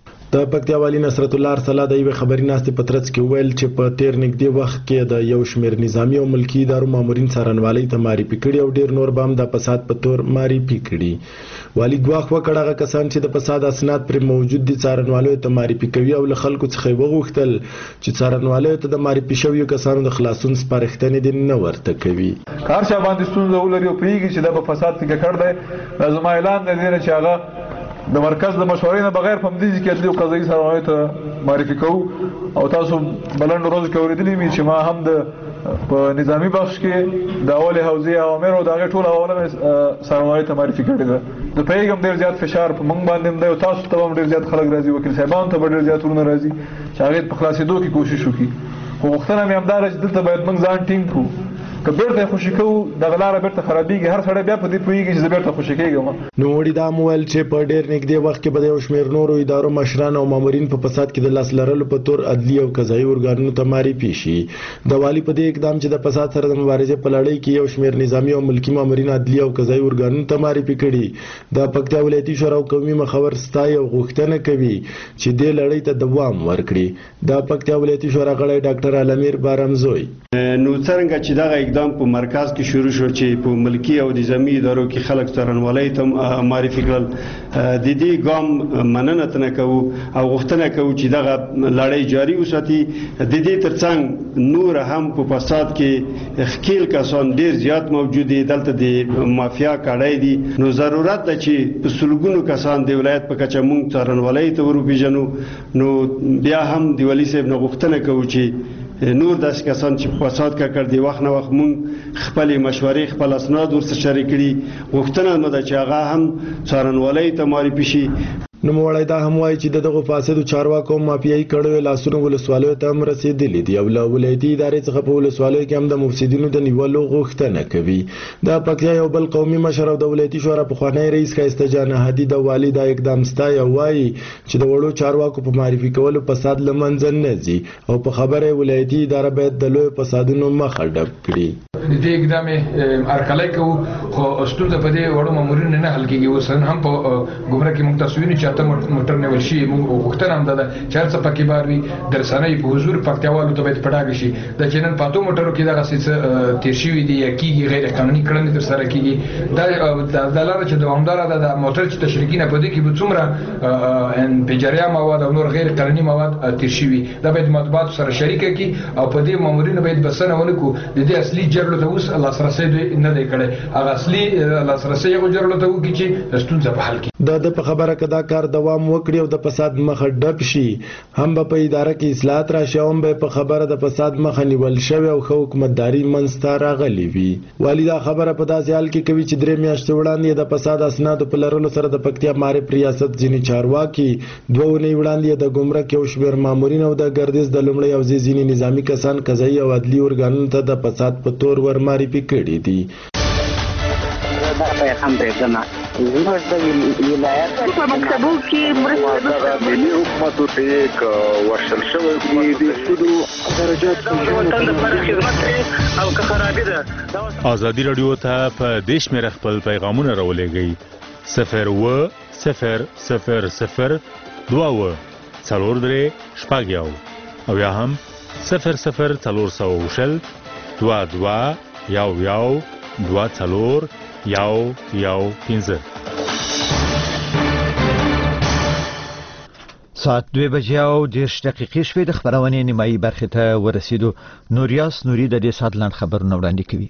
Speaker 22: د پکتیا والی نصرت الله ارسلا د یوې خبري ناستې په ترڅ کې ویل چې په تیر نږدې وخت کې د یو شمېر نظامی او ملکی ادارو مامورین څارنوالۍ ته معرفي کړي او ډیر نور به هم د فساد په تور معرفي کړي. والی ګواښ وکړ هغه کسان چې د فساد اسناد پر موجود دي څارنوالۍ ته معرفي کوي او له خلکو څخه وغوښتل چې څارنوالۍ ته د معرفي شویو کسانو د خلاصون سپارښتنې دې نه ورته کوي.
Speaker 23: کار شا باندې ستونزه ولري او پریږي چې د فساد کې کړ دی لازم اعلان نه دی چې هغه د مرکز د مشورې نه بغیر په مدیز کې اصلي قضایي څارنوالۍ ته معرفي کوو او تاسو بلند روز کې اوریدلی وي چې ما هم د په نظامی بخش کې د اول حوزې اوامر او دغه ټول اوامر څارنوالۍ ته معرفي کړي ده. د پیغام ډیر زیات فشار په موږ باندې دی او تاسو ته هم ډیر زیات خلک راځي، وکیل صاحبانو ته ډیر زیات ورونه راځي چې هغه په خلاصېدو کې کوشش وکړي. خو غوښتنه مې همدا ده چې دلته باید موږ ځان ټینګ کړو. که بیرته خوشی کوو دغه لاره بیرته خرابېږي، هر سړی بیا په دې پوهېږي چې زه بیرته خوشي کېږم.
Speaker 22: نوموړي دا هم وویل چې په ډېر نږدې وخت کې به د یو شمېر نورو ادارو مشران او مامورین په فساد کې د لاس لرلو په تور عدلي او قضایي ارګانونو ته معرفي شي. د والي په دې اقدام چې د فساد سره د مبارزې په لړۍ کې یو شمېر نظامي او ملکي مامورین عدلي او قضایي ارګانونو ته معرفي کړي، د پکتیا ولایتي شورا او قومي مخور ستایي او غوښتنه کوي چې دې لړۍ ته دوام ورکړي. د پکتیا ولایتي شورا غړی ډاکټر علامیر بارمزوی
Speaker 24: نو څنګه چې دغه اقدام په مرکز کې شروع شو چې په ملکی او نظامی ادارو کې خلک څارنوالۍ ته معرفي کړل، د دې ګام مننه تنه کوو او غوښتنه کوو چې دغه لړۍ جاري وساتي. د دې ترڅنګ نور هم په فساد کې ښکیل کسان ډیر زیات موجود دي، دلته د مافیا کاړی دي. نو ضرورت ده چې په سلګونو کسان د ولایت په کچه موږ څارنوالۍ ته وروپېژنو. نو بیا هم د والي صاحب نه غوښتنه کوو چې نور داسې کسان چې فساد کړ دی وخت نه وخت مونږ خپل مشورې خپل اسناد ورسره شریک کړي. غوښتنه مو ده چې هغه هم څارنوالۍ ته معرفي شي.
Speaker 22: نوموړی دا هم وایي چې دغه فاسدو چارواکو مافیایي کړیو لاسونو ولسوالیو ته هم رسېدلي دي او له ولایتي ادارې څخه په ولسوالیو کې هم د مفسدینو د نیولو غوښتنه کوي. د پکتیا یو بل قومي مشر او د ولایتي شورا پخوانی رئیس ښایسته جان هادي د والي دا اقدام ستایي او وایي چې د وړو چارواکو په معرفي کولو فساد له منځه نه ځي او په خبره ولایتي اداره باید د لویو فسادونو مخه ډب کړي.
Speaker 25: دې اقدام ارکلای کوو خو ستونزه په دې وړو مامورینو نه حل کېږي. اوس هم په ګمرک کې موږ تاسو وینئ چې اته موټر نیول شي. موږ غوښتنه هم ده چې هر څه پکې بار وي د رسنۍ په حضور پکتیاوالو ته باید په ډاګه شي دا چې نن په اتو موټرو کې دغسې څه تېر شوي دي یا کېږي غیر قانوني کړنې ترسره کېږي. دا دا لاره چې دوامداره ده د موټر چې تشریکي نه په دې کې به څومره پنجریا مواد او نور غیر قانوني مواد تېر شوي دا باید مطبوعاتو سره شریکه کړي او په دې مامورینو باید بسنه ونه کړو. د دې اصلي جرم جوړولو ته اوس لاسرسي نه دی کړی. هغه اصلي لاسرسي هغه جوړولو ته وکړي چې ستونزه په حل کړي.
Speaker 22: د د په خبره کدا کار دوام وکړي او د فساد مخه ډب شي، هم به په اداره کې اصلاحات راشي، هم به په خبره د فساد مخه نیول شوی او ښه حکومتداري منځته راغلې وي. والي دا خبره په داسې حال کې کوي چې درې میاشتې وړاندې د فساد اسنادو په لرلو سره د پکتیا معرف ریاست ځینې چارواکي دوه اونۍ وړاندې د ګمرک یو شمېر مامورین او د ګردیز د لومړي او ځینې نظامي کسان قضایي او عدلي ارګانونو ته د فساد په تور ور معرفي کړي دي.
Speaker 21: هم پرېږدم زموږ د ولایت په مکتبو کې مرسته ملي حکومتو ته یې ورشل شوی دي د سودو درجات د وطن لپاره خدمت او که خرابي ده.
Speaker 11: ازادي راډیو ته په دې شمېره خپل پیغامونه راولېږئ صفر اووه صفر صفر صفر دوه اووه څلور درې شپږ یو او یا هم صفر صفر څلور سوه شل دوه دوه یو یو دوه څلور یو یو پنځه.
Speaker 1: ساعت دوه بجې او دېرش دقیقې شوې د خبرونې نیمایي برخې ته ورسېدو. نوریاس نوري د دې ساعت لاند خبرونه وړاندې کوي.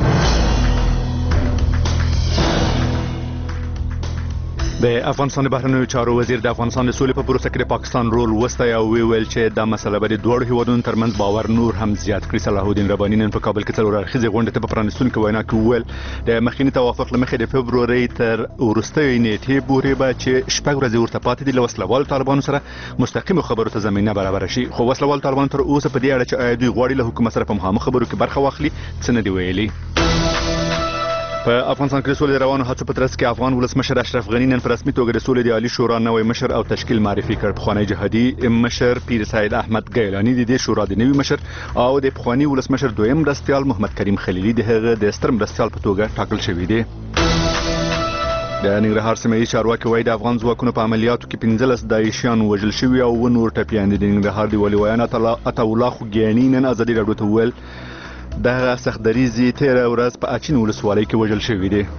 Speaker 2: د افغانستان د بهرنیو چارو وزیر د افغانستان د سولې په پروسه کې د پاکستان رول وسته او ویل چې دا مسله به د دوه هیوادونو ترمنځ باور نور هم زیات کړي. صلاح الدین رباني نن په کابل کې څلور اړخیزې غونډې ته په پرانیستونکو وینا کې وویل د مخکینی توافق له مخې د فبروري تر وروستۍ نیټې پورې به چې شپږ ورځې ورته پاتې دي له وسلوال طالبانو سره مستقیم خبرو ته زمينه برابر شي. خو وسلوال طالبان تر اوسه په دې اړه چې آیا دوی غواړي له حکومت سره په مخامخ خبرو کې برخه واخلي څه نه دی ویلي. په افغانستان کې د سولې روانو هڅو په ترڅ کې افغان ولسمشر اشرف غني نن په رسمي توګه د سولې د عالی شورا نوی مشر او تشکیل معرفي کړ. پخوانی جهادي مشر پیر سید احمد ګیلاني د دې شورا د نوی مشر او د پخوانی ولسمشر دویم مرستیال محمد کریم خلیلي د هغه د ستر مرستیال په توګه ټاکل شوی دی. د ننګرهار سیمه ییز چارواکي وایي د افغان ځواکونو په عملیاتو کې پنځلس داعشیان وژل شوي او اووه نور ټپیان دي. د ننګرهار د والي ویان عطاالله خوږیاني نن ازادي راډیو ته وویل دغه سختدریځې تېره ورځ په اچین ولسوالۍ کې وژل شوي دي.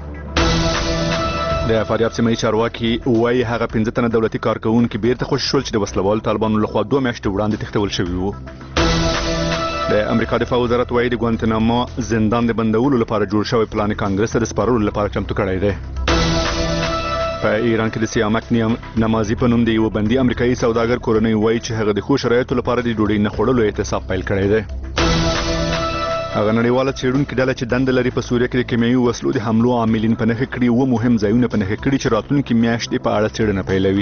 Speaker 2: د فاریاب سیمه ییز چارواکي وایي هغه پنځه تنه دولتي کارکوونکي بیرته خوشي شول چې د وسلوالو طالبانو لخوا دوه میاشتې وړاندې تښتول شوي وو. د امریکا دفاع وزارت وایي د ګوانتنامو زندان د بندولو لپاره جوړ شوی پلان کانګرس ته د سپارلو لپاره چمتو کړی دی. په ایران کې د سیامک نمازي په نوم د یو بندي امریکایي سوداګر کورنۍ وایي چې هغه د ښو شرایطو لپاره د ډوډۍ نه خوړلو احتساب پیل کړی دی. هغه نړیواله څېړونکې ډله چې دنده لري په سوریه کې د کیمیاوي وسلو د حملو عاملین په نښه کړي اووه مهم ځایونه په نښه کړي چې راتلونکي میاشتې په اړه څېړنه پیلوي.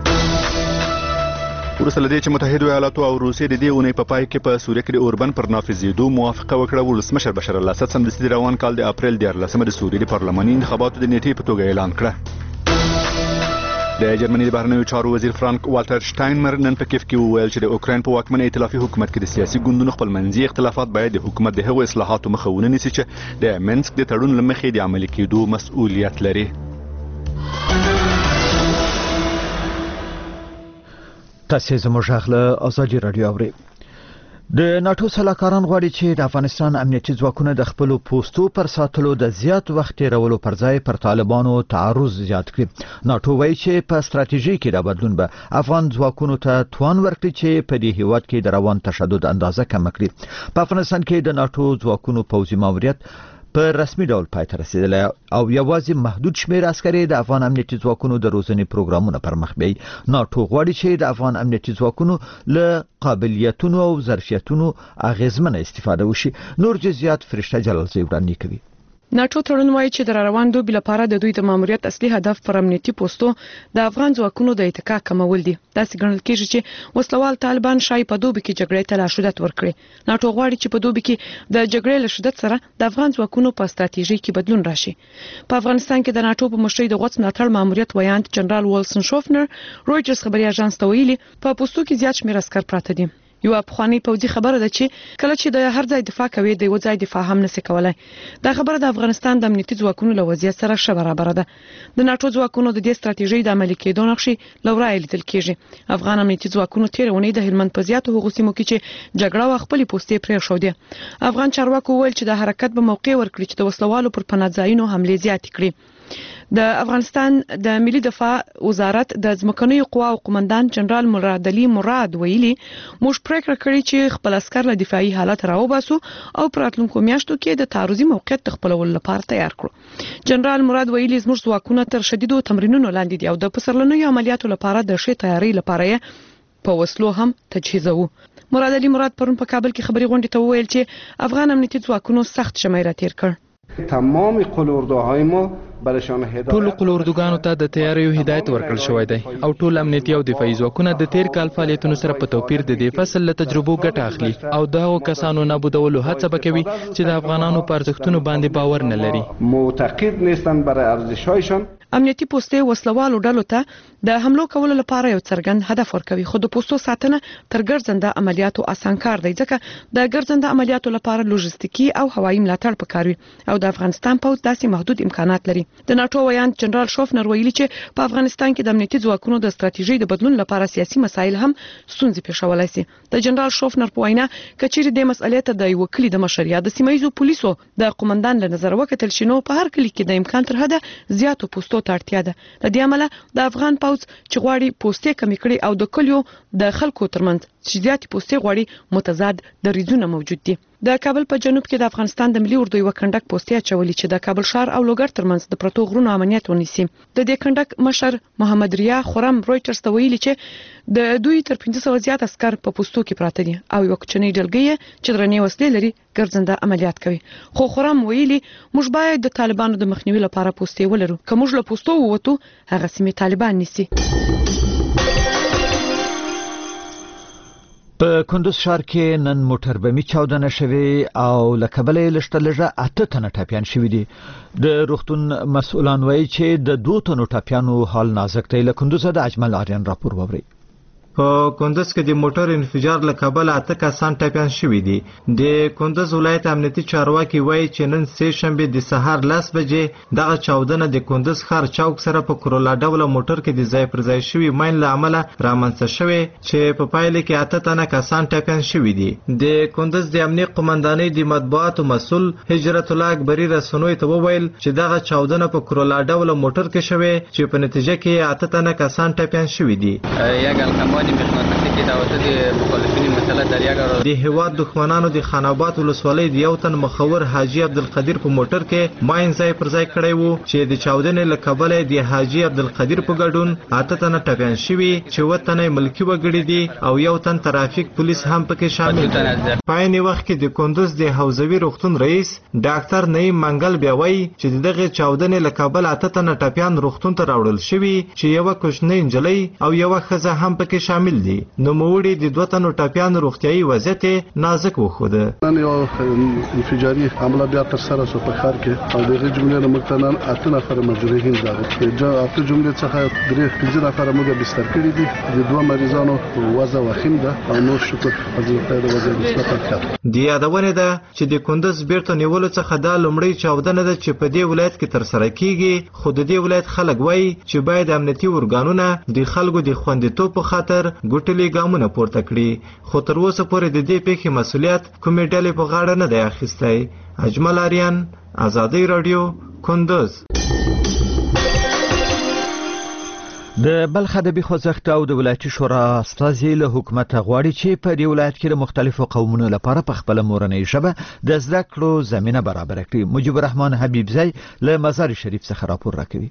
Speaker 2: وروسته له دې چې متحدو ایالاتو او روسیې د دې اونۍ په پای کې په سوریه کې د اوربن پر نافذېدو موافقه وکړه، ولسمشر بشار الاسد سمدستي د روان کال د اپریل دیارلسمه د سوریې د پارلماني انتخاباتو د نیټې په توګه اعلان کړه. د جرمني د بهرنیو چارو وزیر فرانک والټر شټاینمر نن په کیف کې وویل چې د اوکراین په واکمن ائتلافي حکومت کې د سیاسي ګوندونو خپلمنځي اختلافات باید د حکومت د هغو اصلاحاتو مخه ونه نیسي چې د منسک د تړون له مخې د عملي کېدو مسؤلیت لري.
Speaker 1: تاسو زموږ غږ ازادي رادیو اورئ. د ناتو سلاکاران غواړي چې د افغانستان امنیتي ځواکونه د خپل پوستو پر ساتلو د زیات وخت تیرولو پر ځای پر طالبانو تعرض زیات کړي. ناتو وایي چې په ستراتیژي کې د بدلون به افغان ځواکونو ته توان ورکړي چې په دې هیواد کې د روان تشدد اندازه کم کړي. په افغانستان کې د ناتو ځواکونو پوځي ماموریت په رسمي ډول پای ته رسیدلی او یوازې محدود شمیر عسکري د افغان امنیتي ځواکونو د روزنې پروګرامونه پر مخ بیايي. ناتو غواړي چې د افغان امنیتي ځواکونو له قابلیتونو او ظرفیتونو اغیزمنه استفاده وشي. نور جزئیات فرشته جلالزی وړاندې کوي.
Speaker 3: ناتو تړون وایي چې د روان دوبي لپاره د دوی د ماموریت اصلي هدف پر امنیتي پوسټو د افغان ځواکونو د اتکا کمول دي. داسې ګڼل کېږي چې وسلوال طالبان شای په دوبي کې جګړې ته لاشدت ورکړي. ناتو غواړي چې په دوبي کې د جګړې له شدت سره د افغان ځواکونو په ستراتیژي کې بدلون راشي. په افغانستان کې د ناتو په مشرۍ د غوڅ ملاتړ ماموریت ویاند جنرال ویلسن شوفنر رويټرز خبري اژانس ته ویلي په پوسټو کې زیات شمیر عسكر پراته دي. یو افغاني پوځي خبره ده چې کله چې د هر ځای دفاع کوي د یو ځای دفاع هم نشي کولای. دا خبره د افغانستان د امنیتي ځواکونو له وضعیت سره ښه برابر ده. د ناتو ځواکونو د دې ستراتیژۍ د عملي کېدو نقشې لورای لیدل کېږي. افغان امنیتي ځواکونو تیر ونی د هلمند په زیاتو هغو سیمو کې چې جګړه او خپل پوسټې پرې شو دي. افغان چارواکو ویل چې د حرکت په موقع ورکړي چې د وسلوالو پر پناه ځایونو حمله زیات کړي. د افغانستان د ملي دفاع وزارت د ځمکنیو قواو قومندان جنرال مراد علي مراد ویلي موږ پریکړه کړې چې خپل عسكر له دفاعي حالت راوباسو او په راتلونکو میاشتو کې د تعرضي موقعیت خپلولو لپاره تیار کړو. جنرال مراد ویلي زموږ ځواکونه تر شدیدو تمرینونو لاندې دي او د پسرلنیو عملیاتو لپاره د ښه تیاری لپاره په وسلو هم تجهیزوو. مراد علي مراد پرون په کابل کې خبري غونډې ته وویل چې افغان امنیتي ځواکونو سخت شمای را تیر کړ.
Speaker 4: تمام قلوردوهای ما
Speaker 5: ټول قلوردوګانو ته د تیاریو هدایت ورکړل شوی دی او ټول امنیتي او دفاعي ځواکونه د تیر کال فعالیتونو سره په توپیر د دې فصل له تجربو ګټه اخلي او دغه کسانو نابودولو هڅه وکوي چې د افغانانو په ارزښتونو باندې باور نه لري.
Speaker 4: معتقد نیستن برای ارزش‌هایشان.
Speaker 3: امنیتي پوستې وسلوالو ډلو ته د حملو کولو لپاره یو څرګند هدف ورکوي خو د پوستو ساتنه تر ګرځنده عملیاتو اسان کار دی ځکه د ګرځنده عملیاتو لپاره لوجستیکي او هوایي ملاتړ پکار وي او د افغانستان پوځ داسې محدود امکانات لري. د ناتو ویان جنرال شوفنر ویلي چې په افغانستان کې د امنیتي ځواکونو د ستراتیژۍ د بدلون لپاره سیاسي مسایل هم ستونزې پیښولای شي. د جنرال شوفنر په وینا کچېرې د مسئلې ته د یو کلی د مشر یا د سیمایي پولیسو د قومندان له نظر وکتل شي نو په هر کلی کې د امکان تر حده زیاتو پوستو ته اړتیا ده. د دې عمله د افغان پوځ چې غواړي پوستې کمې کړي او د کلیو د خلکو ترمنځ چې زیاتې پوستې غواړي متضاد دریځونه موجود دي. د کابل په جنوب کې د افغانستان د ملي اردو یو کندک پوستې اچولې چې د کابل ښار او لوګر ترمنځ د پرتو غرونو امنیت ونیسي. د دې کندک مشر محمد ریا خرم رويټرز ته ویلي چې د دوی تر پنځه سوه زیات عسكر په پوستو کې پراته دي او یو کوچنی ډلګۍ چې درنې وسلې لري ګرځنده عملیات کوي. خو خرم ویلي موږ باید د طالبانو د مخنیوي لپاره پوستې ولرو. که موږ له پوستو ووتو هغه سیمې طالبان نیسي.
Speaker 1: په کندوز ښار کې نن موټر بمي چاودنه شوې او له کبله لشته لږه اته تنه ټاپیان شوي دي. د روغتون مسؤلان وایي چې د دوه تنو ټاپیانو حال نازک دی. له کندوزه د اجمل آریان راپور ووري.
Speaker 6: په کندوز کې د موټر انفجار له کبله اته کسان ټاپیان شوي دي. د کندوز ولایت امنیتي چارواکي وایي چې نن سه شنبه د سهار لس بجې دغه چاودنه د کندوز ښار چوک سره په کرولا ډوله موټر کې د ځای پر ځای شوي ماین له امله رامنځته شوې چې په پایله کې اته تنه کسان ټاپیان شوي دي. د کندوز د امنیت قومندانۍ د مطبوعاتو مسؤل هجرت الله اکبري رسنوي ته وویل چې دغه چاودنه په کرولا ډوله موټر کې شوې چې په نتیجه کې اته تنه کسان ټاپیان شوي دي. د هیواد دښمنانو د خاناباد ولسوالۍ د یو تن مخور حاجی عبدالقدیر په موټر کې ماین ځای پر ځای کړی وو چې د چاودنې له کبله د حاجی عبدالقدیر په ګډون اته تنه ټپیان شوي چې اووه تنه ملکي وګړي دي او یو تن ترافیک پولیس هم پکې شامل دي. په عین وخت کې د کندوز د حوزوي روغتون رئیس ډاکټر نعیم منګل بیا وایي چې دغه چاودنې له کبله اته تنه ټپیان روغتون ته راوړل شوي چې یوه کوچنۍ نجلۍ او یوه ښځه هم پکې شامل دي. نوموړي د دوه تنو ټپیانو روغتیایي وضعیت نازک وښوده.
Speaker 8: نن یو انفجاري حمله بیا ترسره شوه په ښار کې او د هغې جملې نه موږ ته نن اته نفره مجروحین راغلي. د اته جملې څخه درې پنځه نفره موږ بستر کړي دي. د دوه مریضانو وضع وخیم ده او نور شکر فضل خدای د وضع نسبتا ښه ده. د یادونې ده چې د کندوز بیرته نیولو څخه دا لومړی چاودنه ده چې په دې ولایت کې ترسره کیږي خو د دې ولایت خلک وایي چې باید امنیتي ارګانونه د خلکو د خوندیتوب په خاطر ګوټلي ګامونه پورته کړي خو تر اوسه پورې د دې پیښې مسؤلیت کومې ډلې په غاړه نه دی اخیستی. اجمل آریان، ازادي راډیو، کندوز.
Speaker 1: د بلخ ادبي خوځښت او د ولایتي شورا استازي له حکومت غواړي چې په دې ولایت کې د مختلفو قومونو لپاره په خپل مورنۍ ژبه د زده کړو زمينه برابر کړي. مجيب الرحمن حبيبزی له مزار شریف څخه راپور راکوي.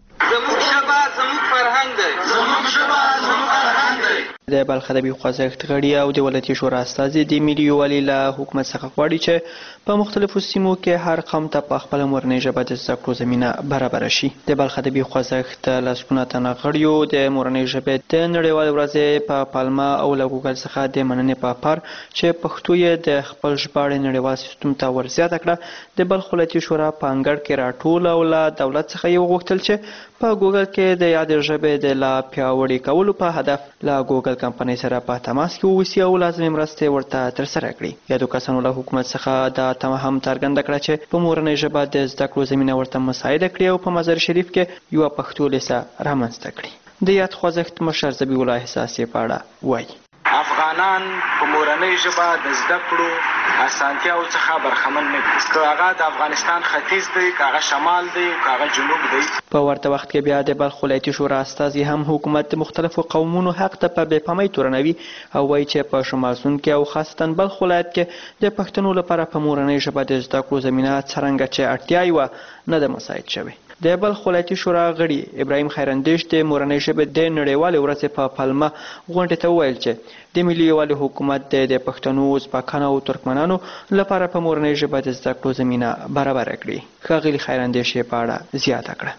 Speaker 10: د بلخ ادبي خوځښت غړي او د ولایتي شورا استازي د ملي یووالي له حکومت څخه غواړي چې په مختلفو سیمو کې هر قوم ته په خپله مورنۍ ژبه د زده کړو زمینه برابره شي. د بلخ ادبي خوځښت لسګونه تنه غړیو د مورنۍ ژبې د نړیوالې ورځې په پالمه او له ګوګل څخه د مننې په پار چې پښتو یې د خپل ژباړې نړیوال سیستم ته ورزیاته کړه د بلخ ولایتي شورا په انګړ کې راټول او له دولت څخه یې وغوښتل چې په ګوګل کې د یادې ژبې د لا پیاوړي کولو په هدف له ګوګل کمپنۍ سره په تماس کې واوسي او لازمې مرستې ورته ترسره کړي. یادو کسانو له حکومت څخه دا تمه هم څرګنده کړه چې په مورنۍ ژبه د زده کړو زمینه ورته مساعده کړي او په مزار شریف کې یوه پښتو لیسه رامنځته کړي. د یاد خوځښت مشر ذبیح الله احساسي په اړه وایي.
Speaker 7: ځوانان په مورنۍ ژبه د زده کړو اسانتیاو څخه برخمن نه دي، که هغه د افغانستان ختیځ دی، که هغه شمال دی، که هغه جنوب دی.
Speaker 10: په ورته وخت کې بیا د بلخ ولایتي شورا استازي هم حکومت د مختلفو قومونو حق ته په بې پامۍ تورنوي او وایي چې په شمال سوند کې او خاصتا بلخ ولایت کې د پښتنو لپاره په مورنۍ ژبه د زده کړو زمینه څرنګه چې اړتیا یې وه نه ده مساعد شوې. د بلخ ولایتي شورا غړي ابراهیم خیراندیش د مورنۍ ژبې د نړیوالې ورځې په پلمه غونډې ته وویل چې د ملي یووالي حکومت د پښتنو، ازبکانو او ترکمنانو لپاره په مورنۍ ژبه د زده کړو زمینه برابره کړي. ښاغلي خیراندیش یې په اړه زیاته کړه.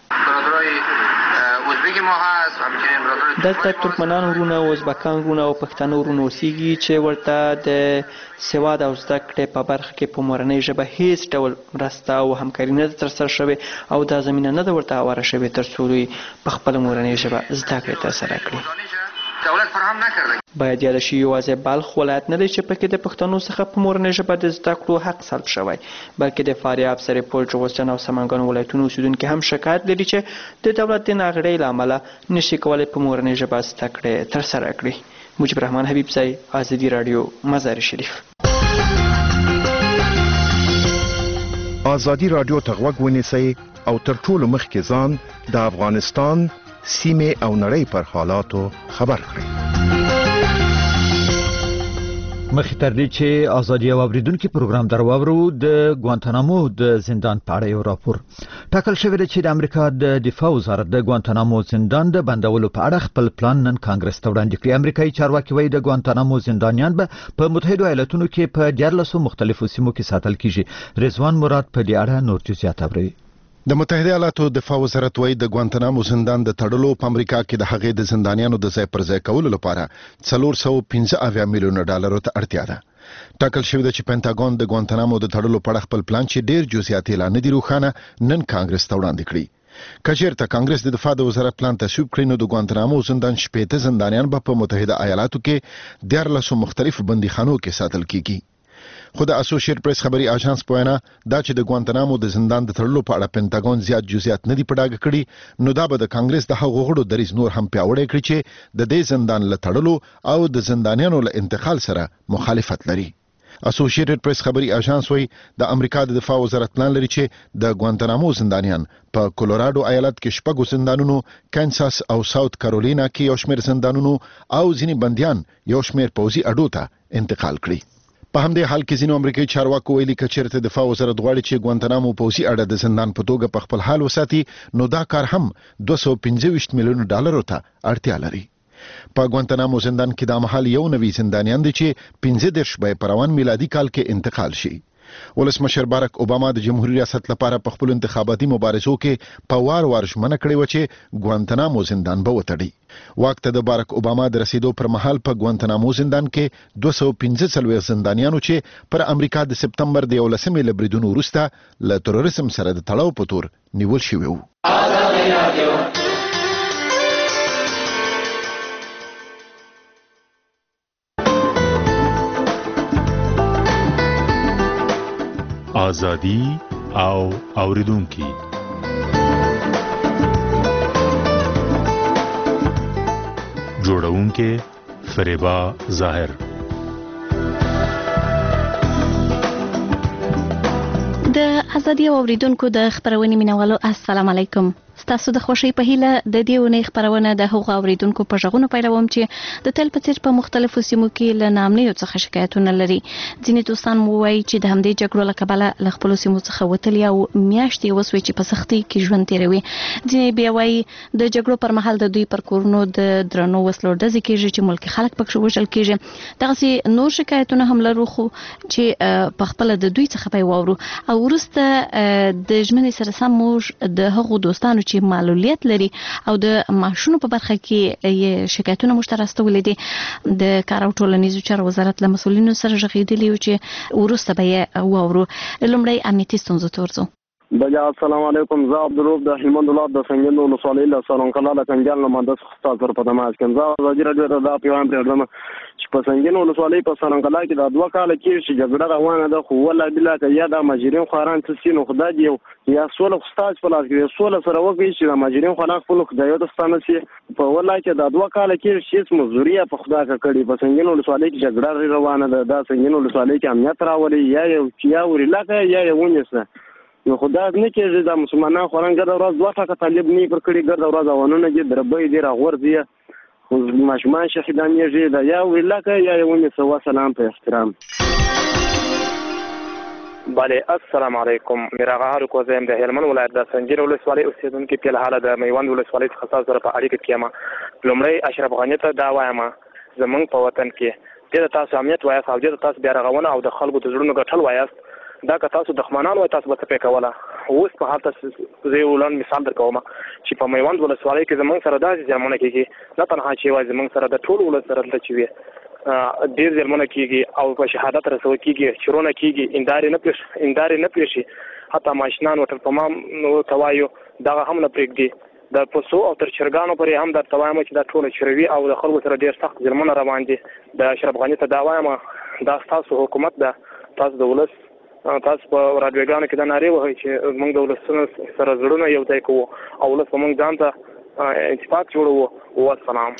Speaker 10: دلته ترکمنان وروڼه، ازبکان وروڼه او پښتانه وروڼه اوسېږي چې ورته د سواد او زده کړې په برخه کې په مورنۍ ژبه هیڅ ډول مرسته او همکاري نه ده ترسره شوې او دا زمینه نه ده ورته هواره شوې تر څو دوی په خپله مورنۍ ژبه زده کړې ترسره کړي.
Speaker 9: دولت فراهم نکرده.
Speaker 10: باید یاد شي یوازې بلخ ولایت نه دی چې پکې د پښتنو څخه په مورنۍ ژبه د زده کړو حق سلب شوی، بلکې د فاریاب، سرپل، جغوزجان او سمنګان ولایتونو اوسیدونکي هم شکایت لري چې د دولت د ناغېړۍ له امله نشي کولی په مورنۍ ژبه زده کړې ترسره کړي. مجيب الرحمن حبیبزی، ازادي راډیو، مزار شریف.
Speaker 13: ازادي راډیو ته غوږ ونیسئ او تر ټولو مخکې ځان د افغانستان سیمه او نړۍ پر حالاتو خبر کړئ.
Speaker 1: مخې تر دې چې ازادي او اوریدونکو پروګرام درواورو د ګوانتانامو د زندان په اړه یو راپور ټاکل شوی دی چې د امریکا د دفاع وزارت د ګوانتانامو زندان د بندولو په اړه خپل پلان نن کانګرس ته وړاندې کړی. امریکایي چارواکي وایي د ګوانتانامو زندانیان به په متحده ایالاتونو کې په دیارلسو مختلفو سیمو کې ساتل کیږي. رضوان مراد په دې اړه نور جزئیات اوري.
Speaker 13: د متحده ایالاتو دفاع وزارت وايي د ګوانتانامو زندان د تړلو په امریکا کې د هغې د زندانیانو د ځای پر ځای کولو لپاره څلور سوه پنځه اویا میلیونه ډالرو ته اړتیا ده. ټاکل شوی ده چې پینټاګون د ګوانتانامو د تړلو په اړه خپل پلان چې ډیر جزئیات اعلان نه دي روښانه نن کانګرس ته وړاندې کړي. که چېرته کانګرس د دفاع د وزارت پلان تصویب کړي نو د ګوانتانامو زندان شپېته زندانیان به په متحده ایالاتو کې دیارلسو مختلفو بندیخانو کې ساتل کیږي. خو د اسوسییټ پریس خبري اژانس په وینا دا چې د ګوانتانامو د زندان د تړلو په اړه پینټاګون زیات جزئیات نه دي په ډاګه کړي نو دا به د کانګرس د هغو غړو دریځ نور هم پیاوړی کړي چې د دې زندان له تړلو او د زندانیانو له انتقال سره مخالفت لري. اسوسییټډ پریس خبري اژانس وايي د امریکا د دفاع وزارت پلان لري چې د ګوانتانامو زندانیان په کولوراډو ایالت کې شپږو زندانونو، کانساس او ساوث کارولینا کې یو شمېر زندانونو او ځینې بندیان یو شمېر پوځي اډو ته انتقال کړي. په همدې حال کې ځینو امریکایي چارواکو ویلي چې چېرته دفاع وزارت غواړي چې ګوانتانامو پوځي اډه د زندان په توګه په خپل حال وساتي نو دا کار هم دوه سوه پنځه ویشت میلیونه ډالرو ته اړتیا لري. په ګوانتانامو زندان کې دا مهال یو نوي زندانیان دي چې پنځه دېرش به په روان میلادي کال کې انتقال شي. ولسمشر بارک اوباما د جمهوریت ریاست لپاره په خپل انتخاباتي مبارزو کې په وار وار ژمنه کړې و چې ګوانتانامو زندان به وتړي. واک ته د بارک اوباما د رسیدو پر مهال په ګوانتانامو زندان کې دوه سوه پنځه څلوېښت زندانیانو چې پر امریکا د سپتمبر د یولسمې له بریدونو وروسته له تروریزم سره د تړاو په تور نیول شوي وو.
Speaker 11: ازادي او اوریدونکي جوړونکي فریبا ظاهر.
Speaker 14: د ازادي او اوریدونکو د خبرونې مینوالو السلام علیکم. ستاسو د خوشی په هیله د دې ونې خبرونه د هغو اوریدونکو په ژغونو پیلوم چې د تل په څیر په مختلفو سیمو کې له نامنیو څخه شکایتونه لري. ځینې دوستان مو وایي چې د همدې جګړو له کبله له خپلو سیمو څخه وتلي او میاشتې وسوي چې په سختۍ کې ژوند تیروي. ځینې بیا وایي د جګړو پر مهال د دوی پر کورونو د درنو وسلو ډزې کېږي چې ملکي خلک پکې وژل کېږي. دغسې نور شکایتونه هم لرو خو چې په خپله د دوی څخه به یې واورو او وروسته د ژمنې سره سم موږ د هغو دوستانو چې معلولیت لري او د معاشونو په برخه کې شکایتونه موږ ته راستولي دي د کار او ټولنیزو چارو وزارت له مسؤلینو سره غږېدلي یو چې وروسته به یې واورو. لومړی امنیتي ستونزو ته ورځو.
Speaker 12: بجا السلام علیکم زه عبدالروف د هلمند ولایت د سنګین ولسوالۍ له سالنکلا د کنجال نه مهندس ستاسو سره په تماس کې زه ازادي راډیو ته دا پیغام پرېږدم چې په سنګین ولسوالۍ په سالنکلا کې د دوه کاله کې چې جګړه روانه ده خو والله بالله که یا د مهاجرین خواران څه سي نو خدای دې یو یا سوله خو ستاسو په لاس کې سوله سره وکړي چې د مهاجرین خواران خپلو خدایو ته ستانه سي په والله کې د دوه کاله کې چې مزدوري په خدا کا کړي په سنګین ولسوالۍ کې جګړه روانه ده دا سنګین ولسوالۍ کې امنیت راولي یا یو یا ورلاکه یا یو ونیسه نو خدا نه کېږي د مسلمانان خوران ګرځ ورځ دوه ټکه طالب نه پر کړي ګرځ ورځ اونونه دي دربې دي راغورځي خو ماشومان شهیدان یې دا یا ویلاکه یا یې سوا سلام په احترام.
Speaker 15: بله السلام علیکم میرا غاړو کوزم د هلمند ولایت د سنجیر ولسوالۍ اوسیدونکو په حاله د میوند ولسوالۍ څخه تاسو سره په اړیکه کې ما لومړی اشرف غنی ته دا وایم زمونږ په وطن کې د تاسو امنیت وایي او د تاسو بیا رغونه او د خلکو د زړونو ګټل وایي دا که تاسو دښمنان وای تاسو به څه پې کوله اوس په حال ته زه یو لاند مثال در کوم چې په میوند ولسوالۍ کې زموږ سره داسې ظلمونه کېږي نه تنها چې وایي زموږ سره د ټول ولس سره دلته چې وي ډېر ظلمونه کېږي او په شهادت رسول کېږي چورونه کېږي اندارې نه پېښ اندارې نه پېښي حتی ماشینان ورته په ما ته وایو دغه هم نه پرېږدي د پسو او تر چرګانو پورې هم درته وایم چې دا ټوله چروي او د خلکو سره ډېر سخت ظلمونه روان دي د اشرف غني ته دا وایم دا ستاسو حکومت ده تاسو د ولس تاسو په راډیوګانو کې دا نارې وهئ چې موږ د ولسونو سره زړونه یو ځای کوو او ولس به موږ ځان ته اتفاق جوړوو. والسلام.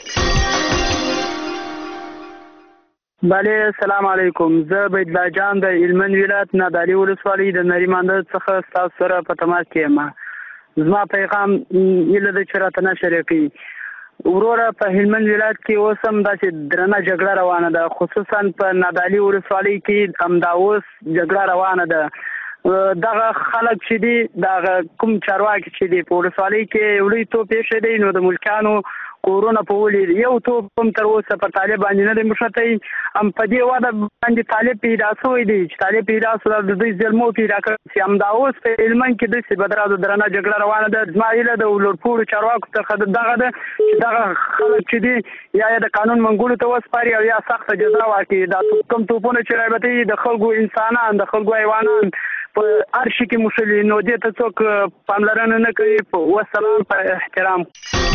Speaker 12: بله السلام علیکم زه بید الله جان د هلمند ولایت نادعلي ولسوالۍ د نریمانده څخه ستاسو سره په تماس کې یم. زما پیغام هیله ده چې راته نشر کړي. وروره په هلمند ولایت کې اوس هم داسې درنه جګړه روانه ده خصوصا په نادعلي ولسوالۍ کې همدا اوس جګړه روانه ده دغه خلک چې دي دغه کوم چارواکي چې دي په ولسوالۍ کې یو لوی توپ ایښی دی نو د ملکیانو کورونه په ولي یو توپ هم تر اوسه په طالب باندې نه دی مشتی هم په دې واده باندې طالب پیدا شوی دی چې طالب پیدا شو د دوی ظلمو پیدا کړ چې همدا اوس په هلمند کې داسې بدرازو درنه جګړه روانه ده زما هیله د لوړپوړو چارواکو څخه دغه ده چې دغه خلک چې دي یا د قانون منګولو ته وسپاري او یا سخته جزا واکړي دا کوم توپونه چې رابطې د خلکو انسانان د خلکو حیوانان په هر شي کې مشلي نو دې ته څوک پاملرنه نه کوي. والسلام په احترام.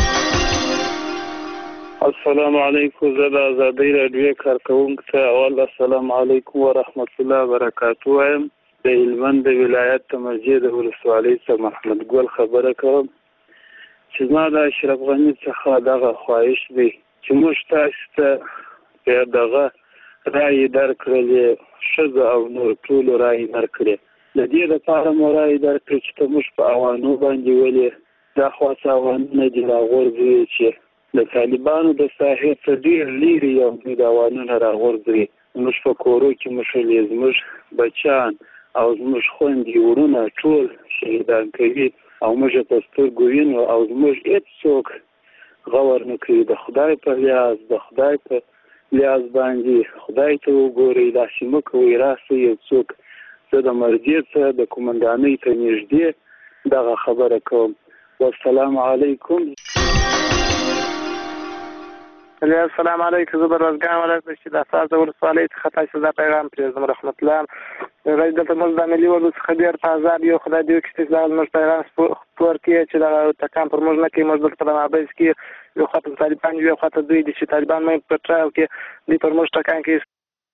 Speaker 16: السلام علیکم زه د ازادۍ راډیو کارکوونکو ته اول السلام علیکم ورحمت الله وبرکاته وایم. د هلمند د ولایت د مسجد ولسوالۍ څخه محمد ګل خبره کوم چې زما د اشرف غني څخه دغه خواهش دی چې موږ تاسو ته دغه رایې درکړلې ښځه او نور ټولو رایې درکړې د دې لپاره مو رایې درکړې چې ته موږ په اوانو باندې ولې دا خواڅه اوانونه دي راغورځوي چې د طالبانو د ساحې څخه ډېر لرې یو دوی د اوانونه راغورځوي زموږ په کورو کې مشلې زموږ بچیان او زموږ خویندې وروڼه ټول شهیدان کوي او موږ په سترګو وینو او زموږ هېڅوک غور نه کوي. د خدای په لیاز د خدای په لیاز باندې خدای ته وګورئ داسې مه کوئ راسئ یو څوک زه د مرجې څخه د قومندانۍ ته نږدې دغه خبره کوم. والسلام علیکم.
Speaker 12: السلام علیکم زه د روزګان ولایت د شیداساز ولسوالۍ څخه تاسو دا پیغام پرېږدم رحمت الله غږ دلته موږ د ملي ورځو څخه ډېر په ازاد یو خدای دې وکړي چې دا زموږ پیغام خپور کړي چې دغه ټکان پر موږ نه کوي موږ دلته په مابینځ کې یو خواته طالبان یو خواته دوی دي چې طالبان مې په ټرایل کې دوی پر موږ ټکان کوي.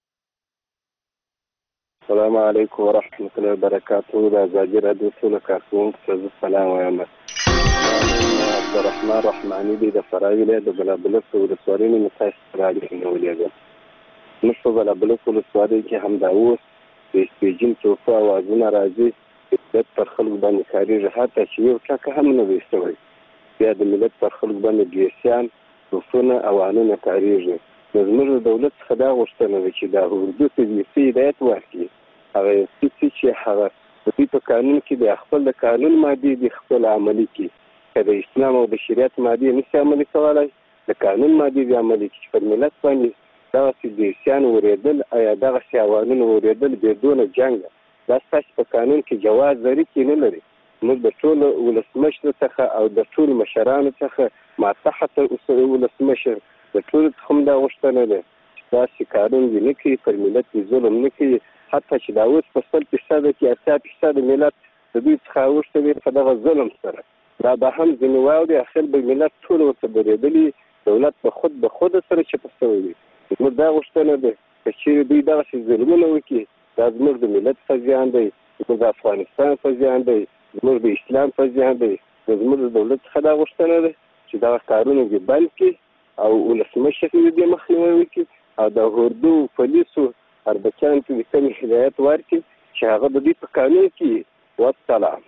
Speaker 17: السلام علیکم ورحمت الله وبرکاته د ازادي راډیو ټولو کارکوونکو ته زه سلام وایم. عبدالرحمن رحماني دی د فراه ولایت د بلابلس ولسوالۍ نه مې تاسو سره اړیکه نیولې ده. موږ په بلابلس ولسوالۍ کې همدا اوس د سپېجین توپه اوازونه راځي چې ملت پر خلکو باندې کارېږي حتی چې یو ټکه هم نه دی شوی بیا د ملت پر خلکو باندې ګیسیان توپونه اوانونه کارېږي. نو زموږ د دولت څخه دا غوښتنه ده چې دا اردو ته د سی هدایت ورکړي هغه څه چې هغه د دوی په قانون کې د خپل د قانون مادې د خپل عملي کړي که د اسلام او د شریعت مادې نشي عملي کولی د قانون مادې د عملي کړي چې پر ملت باندې دغسې ګیسیان ورېدل یا دغسې اوانونه ورېدل بدون جنګ دا ستاسې په قانون کې جواز لري کې نه لري. موږ د ټولو ولسمشرو څخه او د ټولو مشرانو څخه ما تحت ولسمشر د ټولو څخه هم دا غوښتنه ده چې داسې قانون دې نه کوي پر ملت دې ظلم نه کوي حتی چې دا اوس په سل فیصده کې اتیا فیصده ملت د دوی څخه اوښتې په دغه ظلم سره دا به هم ځینې واوري اخر به ملت ټول ورته درېدلي دولت به خود به خود سره چپه شوی وي. زموږ دا غوښتنه ده که چیرې دوی دغسې ظلمونه وکړي دا زموږ د ملت په زیان دی، زموږ د افغانستان په زیان دی، زموږ د اسلام په زیان دی. زموږ د دولت څخه دا غوښتنه ده چې دغه کارونه دې بند کړي او ولسمشر دې دې مخنیوی وکړي او د اردو پولیسو اربکیانو ته د کوم هدایت ورکړي چې هغه د دې په قانون کې والسلام.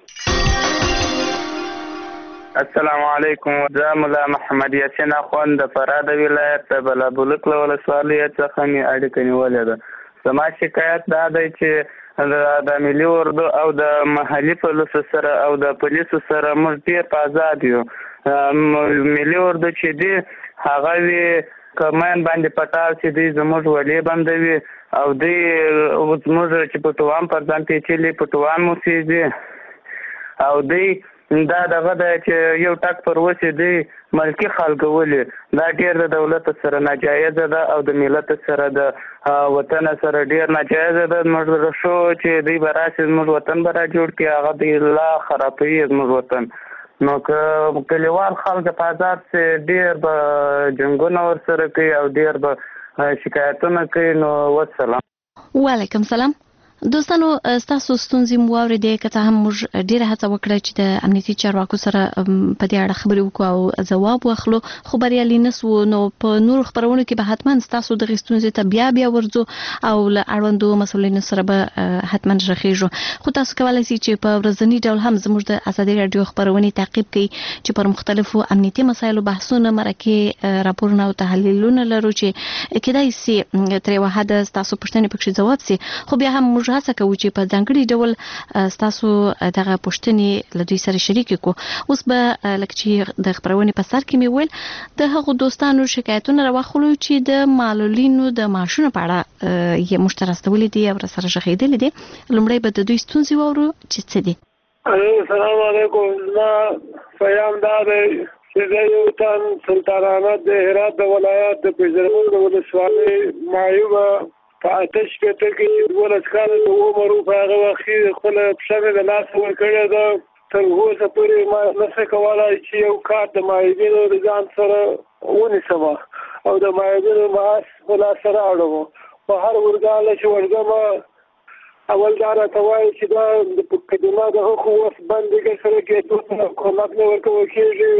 Speaker 18: السلام علیکم. زه ملا محمد یاسین اخوند د فراه د ولایت د بلابلک له ولسوالۍ څخه مې اړیکه نیولې ده. زما شکایت دا دی چې د ملي اردو او د محلي پولیسو سره او د پولیسو سره موږ ډېر په آزاد یو. ملي اردو چې دی هغه وي کمین باندې پټاو چې دوی زموږ ولې بندوي او دوی زموږ چې پټوان پر ځان پیچلي پټوان موسیږي او دوی دا دغه دی چې یو ټک پر وسې دی ملکي خلکو ولې دا ډېر د دولت سره ناجایزه ده او د ملت سره د وطن سره ډېر ناجایزه ده. موږ شو چې دوی به راشي زموږ وطن به را جوړ کړي هغه دوی لا خرابوي زموږ وطن. نو که کلیوال خلک په آزاد سي ډېر به جنګونه ورسره کوي او ډېر به شکایتونه کوي. نو والسلام.
Speaker 14: وعلیکم سلام. دوستانو ستاسو ستونزې مو واورېدې که څه هم موږ ډېره هڅه وکړه چې د امنیتي چارواکو سره په دې اړه خبرې وکړو او ځواب واخلو خو بریالي نه سوو. نو په نورو خپرونو کې به حتما ستاسو دغې ستونزې ته بیا بیا ورځو او له اړوندو مسؤلینو سره به حتما غږېږو. خو تاسو کولی شئ چې په ورځني ډول هم زموږ د ازادي راډیو خپرونې تعقیب کړئ چې پر مختلفو امنیتي مسایلو بحثونه مرکې راپورونه او تحلیلونه لرو چې کیدای شي تر یوه حده ستاسو پوښتنې پکښې ځواب سي. خو بیا هم موږ هڅه کوو چې په ځانګړي ډول ستاسو دغه پوښتنې له دوی سره شریکې کړو. اوس به لکه چې د خپرونې په سر کې مې ویل د هغو دوستانو شکایتونه راواخلو چې د معلولینو د معاشونو په اړه یې موږ ته راستولي دي او راسره غږېدلي دي. لومړی به د دوی ستونزې واورو چې څه دي.
Speaker 19: السلام علیکم. زما پیغام دا دی چې زه یو تن سلطان احمد د هرات د ولایت د پیژرمون د ولسوالۍ معیوبه په آتش پېته کې دولس کاله د عمر په هغه وخت کې خپله پښه مې د لاسه ورکړې ده. تر اوسه پورې ما نشم کولی چې یو کار د معیوبینو د ځان سره ونیسم او د معیوبینو معاش په لاسه راوړم. په هر ورګاله چې ورځم اول دا راته وایي چې دا د کلمه د حقوقو وس بندي سره کېدو کومک نه ورکول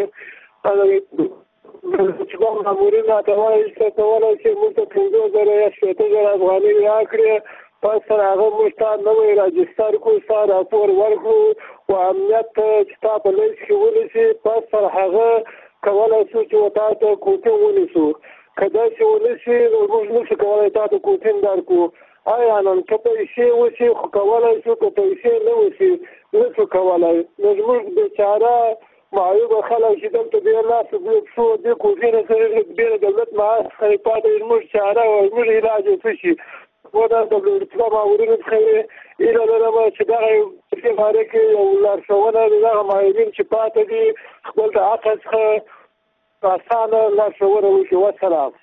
Speaker 19: کېږي. چې کوم مامورین راته وایي چې کولی شي موږ ته پنځه زره یا شپېته زره افغانۍ راکړي پس سره هغه موږ ته نوی راجستر کړو ستا راپور ورکړو و امنیت چې ستا په لیست کې ونیسي پس سره هغه کولی شو چې و تا ته کوټې ونیسو. که داسې ونیسي نو موږ نشو کولی تا ته کوټې درکړو. آیا نن که پیسې وشي خو کولی شو که پیسې نه وشي نشو کولی. نو زموږ بېچاره معیوبه خلک چې دلته بیا لاس بلوک شو دې کوټې نه سره بیا د دولت معاش څخه پاتې زموږ چاره او زموږ علاج یې څه شي. و دا د دولتي مامورینو څخه ایله لرم چې دغه په دې باره کې یو لارښوونه د دغه معیوبین چې پاتې دي خپل د حق څخه اسانه لارښوونه وکړي. والسلام.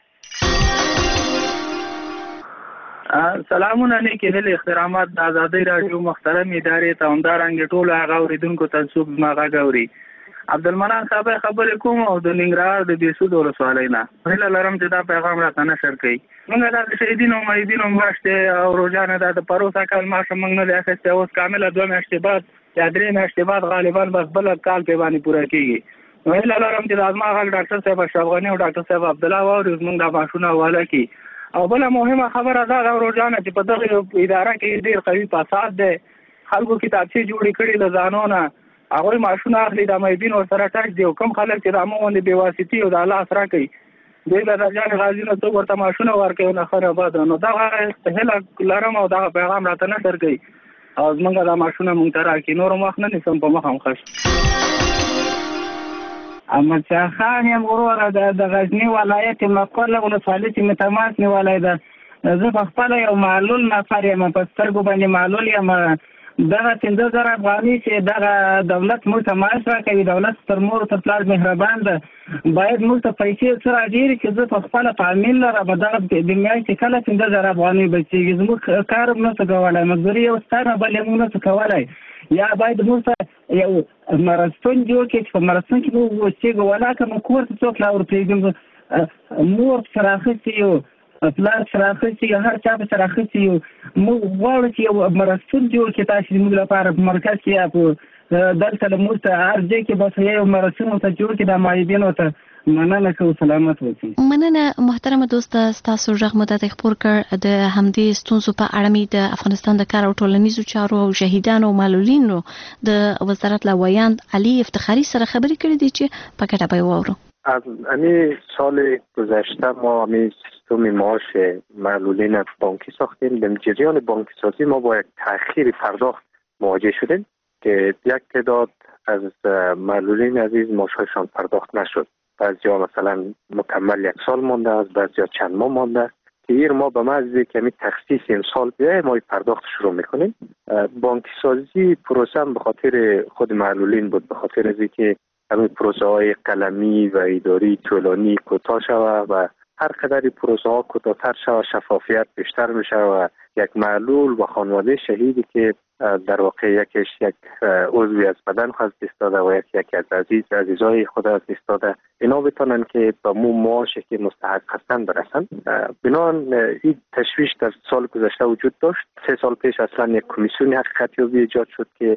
Speaker 18: سلامونه نیکې هیلې احترامات د ازادۍ راډیو محترم ادارې ته همدارنګې ټولو هغه اورېدونکو ته څوک زما غږ اوري. عبدالمنان صاحب خبرې کوم او د ننګرهار د بېسود ولسوالۍ نه هیله لرم چې دا پیغام راته نشر کړئ. موږ دا د شهیدینو او معیوبینو میاشتې او روژانه دا د پروسه کال ماښه موږ نه دی اخیستی. اوس کامله دوه میاشتې بعد یا درې میاشتې بعد غالبا بس بله کال پې باندې پوره کېږي. نو هیله لرم چې دا زما غږ ډاکټر صاحب اشرف غني او ډاکټر صاحب عبدالله واوري زموږ دا معاشونه حواله کړي. او بله مهمه خبره دا ده روژانه چې په دغه اداره کې ډېر قوي فساد دی. خلکو کتابچې جوړې کړي له ځانو نه هغوی معاشونه اخلي د معیوبین ورسره ټچ دی او کوم خلک چې د عامه غوندې بېواسطي او د الله سره کوي دوی له رجانې غازي نه څوک ورته معاشونه ورکوي نه ښه نه بد. نو دغه هیله لرم او دغه پیغام راته نشر کوي او زموږ دا معاشونه موږ ته راکړي. نور وخت نه نیسم په مخه م ښه احمدشاه خان یم وروره د غزني ولایت مقر ولسوالۍ چې مې تماس نیولی ده. زه په خپله یو معلول نفر یم په سترګو باندې معلول یم. دغه پنځه زره افغانۍ چې دغه دولت موږ ته معاش راکوي دولت تر مور تر پلار مهربان ده باید موږ ته پیسې څه راډېرې چې زه په خپله تعمیل لرم دغه د میاشتې کله پنځه زره افغانۍ بچېږي زموږ کار هم نشو کولی مزدوري یو ستا نه بل یې موږ نشو کولی.
Speaker 20: یا باید موږ یو مرستون جوړ کړي چې په مرستون کې به اوسېږو ولاکه مو کور ته څوک لا ورپرېږدم مور سره اخیستې یو پلار سره اخیستې یو هر چا په سره اخیستې یو موږ غواړو چې یو مرستون جوړ کړي تاسې زموږ لپاره په مرکز کې یا په دلته لموږ ته هر ځای کې بس یو مرستون ورته جوړ کړي د معیوبینو ته مننه کوو سلامت اوسئ.
Speaker 14: مننه محترمه دوسته ستاسو غږ مو ته خپور کړ د همدې ستونزو په اړه مې د افغانستان د کار او ټولنیزو چارو او شهیدانو او معلولینو د وزارت لوایند علي افتخاری سره خبرې کړې دي چې په ګډه به واورو.
Speaker 22: از همین سال گذشته ما همین سیستم معاش معلولین بانکی ساختیم. در جریان بانکی سازی ما با یک تأخیر پرداخت مواجه شدیم که یک تعداد از معلولین عزیز معاششان پرداخت نشد. بعضیا مثلا مکمل یک سال مانده است، بعضیا چند ماه مانده است که ایر ما به محض که می تخصیص این سال بیاییم ما پرداخت شروع میکنیم. بانکی سازی پروسه هم به خاطر خود معلولین بود، به خاطر از اینکه همین پروسه های قلمی و اداری طولانی کوتاه شود و هر قدری پروسه ها کوتاه‌تر شود شفافیت بیشتر میشه و یک معلول و خانواده شهیدی که در واقع یکیش یک عضوی از بدن خواست ایستاده و یکی یکی از عزیز عزیزای خود از ایستاده اینا بتونن که به مو معاشی که مستحق هستن برسن. بنان این تشویش در سال گذشته وجود داشت. سه سال پیش اصلا یک کمیسیون حقیقت یابی ایجاد شد که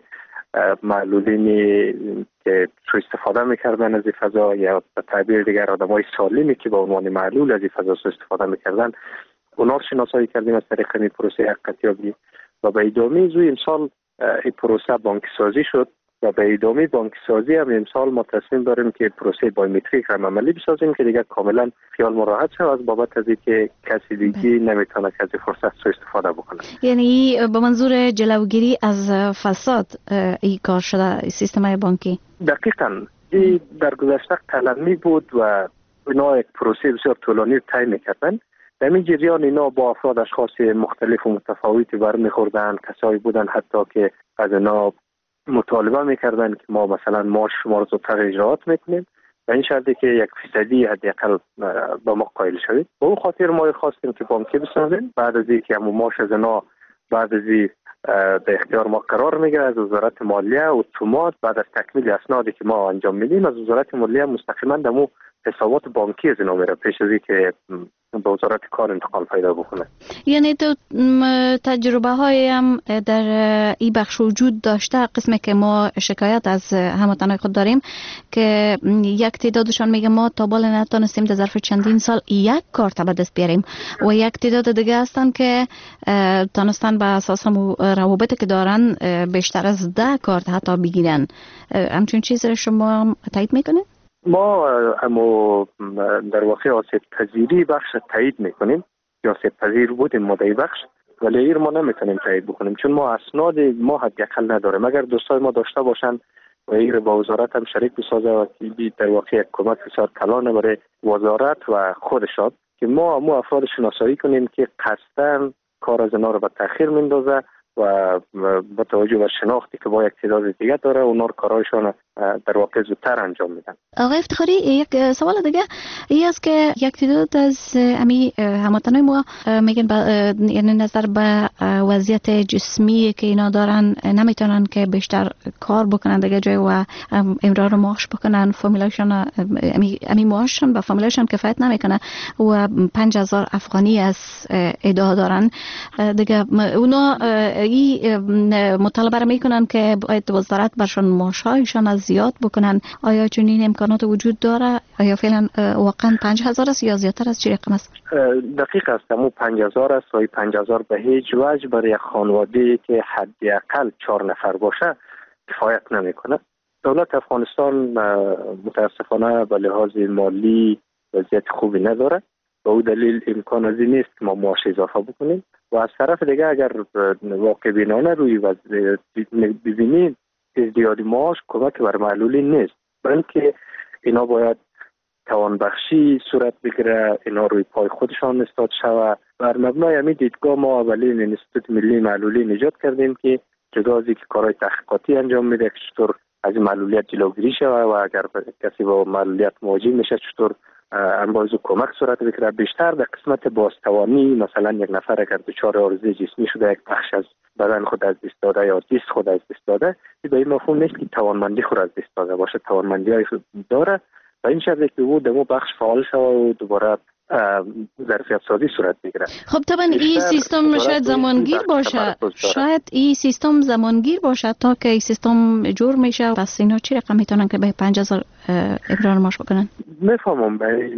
Speaker 22: معلولینی که سوء استفاده میکردن از این فضا یا به تعبیر دیگر آدمای سالمی که به عنوان معلول از این فضا سوء استفاده میکردن اونا رو شناسایی کردیم از طریق این پروسه حقیقت یابی و به ادامه زوی امسال این پروسه بانکی سازی شد و به ادامه بانکی سازی هم امسال ما تصمیم داریم که پروسه بایومتریک هم عملی بسازیم که دیگه کاملا خیال راحت شد از بابت از اینکه کسی دیگه نمیتونه که از فرصت سوء استفاده بکنه.
Speaker 14: یعنی به منظور جلوگیری از فساد این کار شده سیستم بانکی.
Speaker 22: دقیقاً این در گذشته قلمی بود و اینا یک پروسه بسیار طولانی طی می‌کردن. در این جریان اینا با افراد اشخاص مختلف و متفاوتی برمیخوردن، کسایی بودن حتی که از اینا مطالبه میکردن که ما مثلا معاش شما رو زودتر اجراات میکنیم و این شرطی که یک فیصدی حداقل به ما قائل شوید. به اون خاطر ما خواستیم که بانکی بسازیم. بعد از اینکه همون معاش از اینا بعد از این در اختیار ما قرار میگیره از وزارت مالیه اتومات بعد از تکمیل اسنادی که ما انجام میدیم از وزارت مالیه مستقیما دمو حسابات بانکی از اینا میره پیش از اینکه به وزارت کار انتقال پیدا بکنه.
Speaker 14: یعنی تو تجربه های هم در این بخش وجود داشته قسمی که ما شکایت از هموطنان خود داریم که یک تعدادشان میگه ما تا بالا نتونستیم در ظرف چندین سال یک کارت به دست بیاریم و یک تعداد دیگه هستن که تونستن به اساس هم روابطی که دارن بیشتر از ده کارت حتی بگیرن. همچون چیز رو شما تایید میکنید؟
Speaker 22: ما اما در واقع آسیب پذیری بخش تایید میکنیم یا آسیب پذیر بودیم ما در بخش ولی ایر ما نمیتونیم تایید بکنیم چون ما اسناد ما حداقل نداریم. اگر دوستای ما داشته باشن و ایر با وزارت هم شریک بسازه و در واقع یک کمک بسیار کلانه برای وزارت و خودشان که ما مو افراد شناسایی کنیم که قصداً کار از اینا رو به تأخیر میندازه و با توجه به شناختی که با یک تعداد دیگه داره اونا رو کارایشان در واقع زودتر انجام میدن.
Speaker 14: آقای افتخاری یک سوال دیگه این است که یک تعداد از امی هموطنان ما میگن یعنی نظر به وضعیت جسمی که اینا دارن نمیتونن که بیشتر کار بکنن دیگه جای و امرار معاش بکنن فامیلاشون امی امی معاششون به فامیلاشون کفایت نمیکنه و پنج هزار افغانی از ادعا دارن دیگه اونا این مطالبه را میکنن که باید وزارت برشان معاشایشان از زیاد بکنن. آیا چنین امکانات وجود داره؟ آیا فعلا واقعا پنج هزار است یا زیادتر از چه رقم است؟
Speaker 22: دقیق است. مو پنج هزار است و پنج هزار به هیچ وجه برای خانواده که حداقل چهار نفر باشه کفایت نمیکنه. دولت افغانستان متاسفانه به لحاظ مالی وضعیت خوبی نداره و او دلیل امکان از این نیست که ما معاش اضافه بکنیم و از طرف دیگه اگر واقع بینانه روی وضعیت ببینید ازدیاد معاش کمک بر معلولین نیست بلکه اینا باید توانبخشی صورت بگیره، اینا روی پای خودشان استاد شوه. بر مبنای همین دیدگاه ما اولین انستیتوت ملی معلولین ایجاد کردیم که جدا از اینکه کارهای تحقیقاتی انجام میده که چطور از معلولیت جلوگیری شوه و اگر کسی با معلولیت مواجه میشه چطور انباز کمک صورت بگیره. بیشتر در قسمت بازتوانی مثلا یک نفر اگر دچار عارضه جسمی شده یک بخش از بدن خود از دست داده یا جسم خود از دست داده، به این مفهوم نیست که توانمندی خود از دست داده باشه. توانمندی های داره و این شرطی که او دمو بخش فعال شود و دوباره ظرفیت سازی صورت بگیره.
Speaker 14: خب طبعا این سیستم شاید زمانگیر باشه، شاید این سیستم زمانگیر باشه تا که این سیستم جور میشه. پس اینا چی رقم میتونن که به پنج هزار ابرار معاش بکنن؟
Speaker 22: میفهمم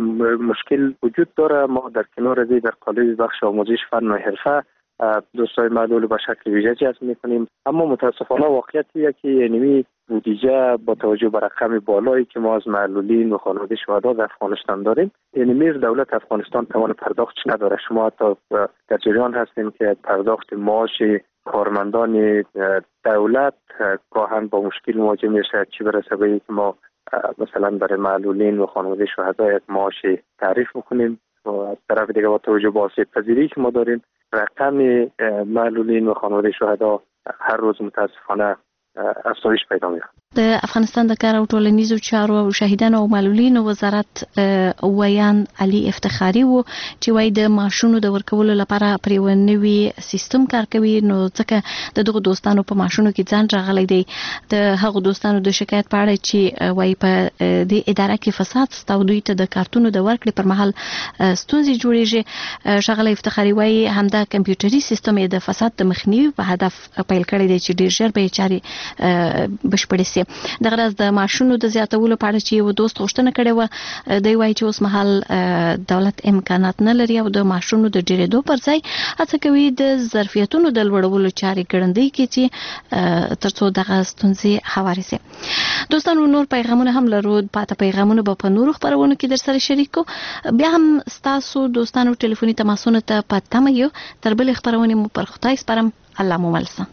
Speaker 22: مشکل وجود داره. ما در کنار از در قالب بخش آموزش فن و حرفه دوستای معلول به شکل ویژه جذب میکنیم، اما متاسفانه واقعیتیه که یعنی بودجه با توجه به رقم بالایی که ما از معلولین و خانواده شهدا در افغانستان داریم، یعنی میر دولت افغانستان توان پرداخت نداره. شما تا در جریان هستیم که پرداخت معاش کارمندان دولت گاهن با مشکل مواجه میشه، چی برسه به اینکه ما مثلا برای معلولین و خانواده شهدا یک معاش تعریف میکنیم و از طرف دیگه با توجه به آسیب پذیری که ما داریم رقم معلولین و خانواده شهدا هر روز متاسفانه افزایش پیدا میکنه.
Speaker 14: د افغانستان د کار او ټولنیزو چارو او شهیدانو او معلولینو وزارت ویان علي افتخاري وو چې وای د ماشونو د ورکولو لپاره پر یو نوي سیستم کار کوي. نو ځکه د دغه دوستانو په ماشونو کې ځان راغلی دی. د هغو دوستانو د شکایت په اړه چې وای په دې اداره کې فساد ستو دوی ته د کارتونو د ورکړې پر مهال ستونزې جوړیږي. شغله افتخاري وای همدا کمپیوټري سیستم د فساد د مخنیوي په هدف پیل کړی دی چې ډیر ژر به چاري بشپړې شي. دغه راز د ماشونو د زیاتولو په اړه چې یو دوست غوښتنه کړې و، دی وایي چې اوس مهال دولت امکانات نه لري او د ماشونو د ډیرېدو پر ځای هڅه کوي د ظرفیتونو د لوړولو چارې ګړندۍ کړي چې ترڅو دغه ستونزې هوارې شي. دوستانو نور پیغامونه هم لرو، پاته پیغامونه به په نورو خپرونو کې در سره شریکو. بیا هم ستاسو دوستانو ټلیفوني تماسونه ته په تمه یو. تر بلې خپرونې مو پر خدای سپارم. الله مو مل شه.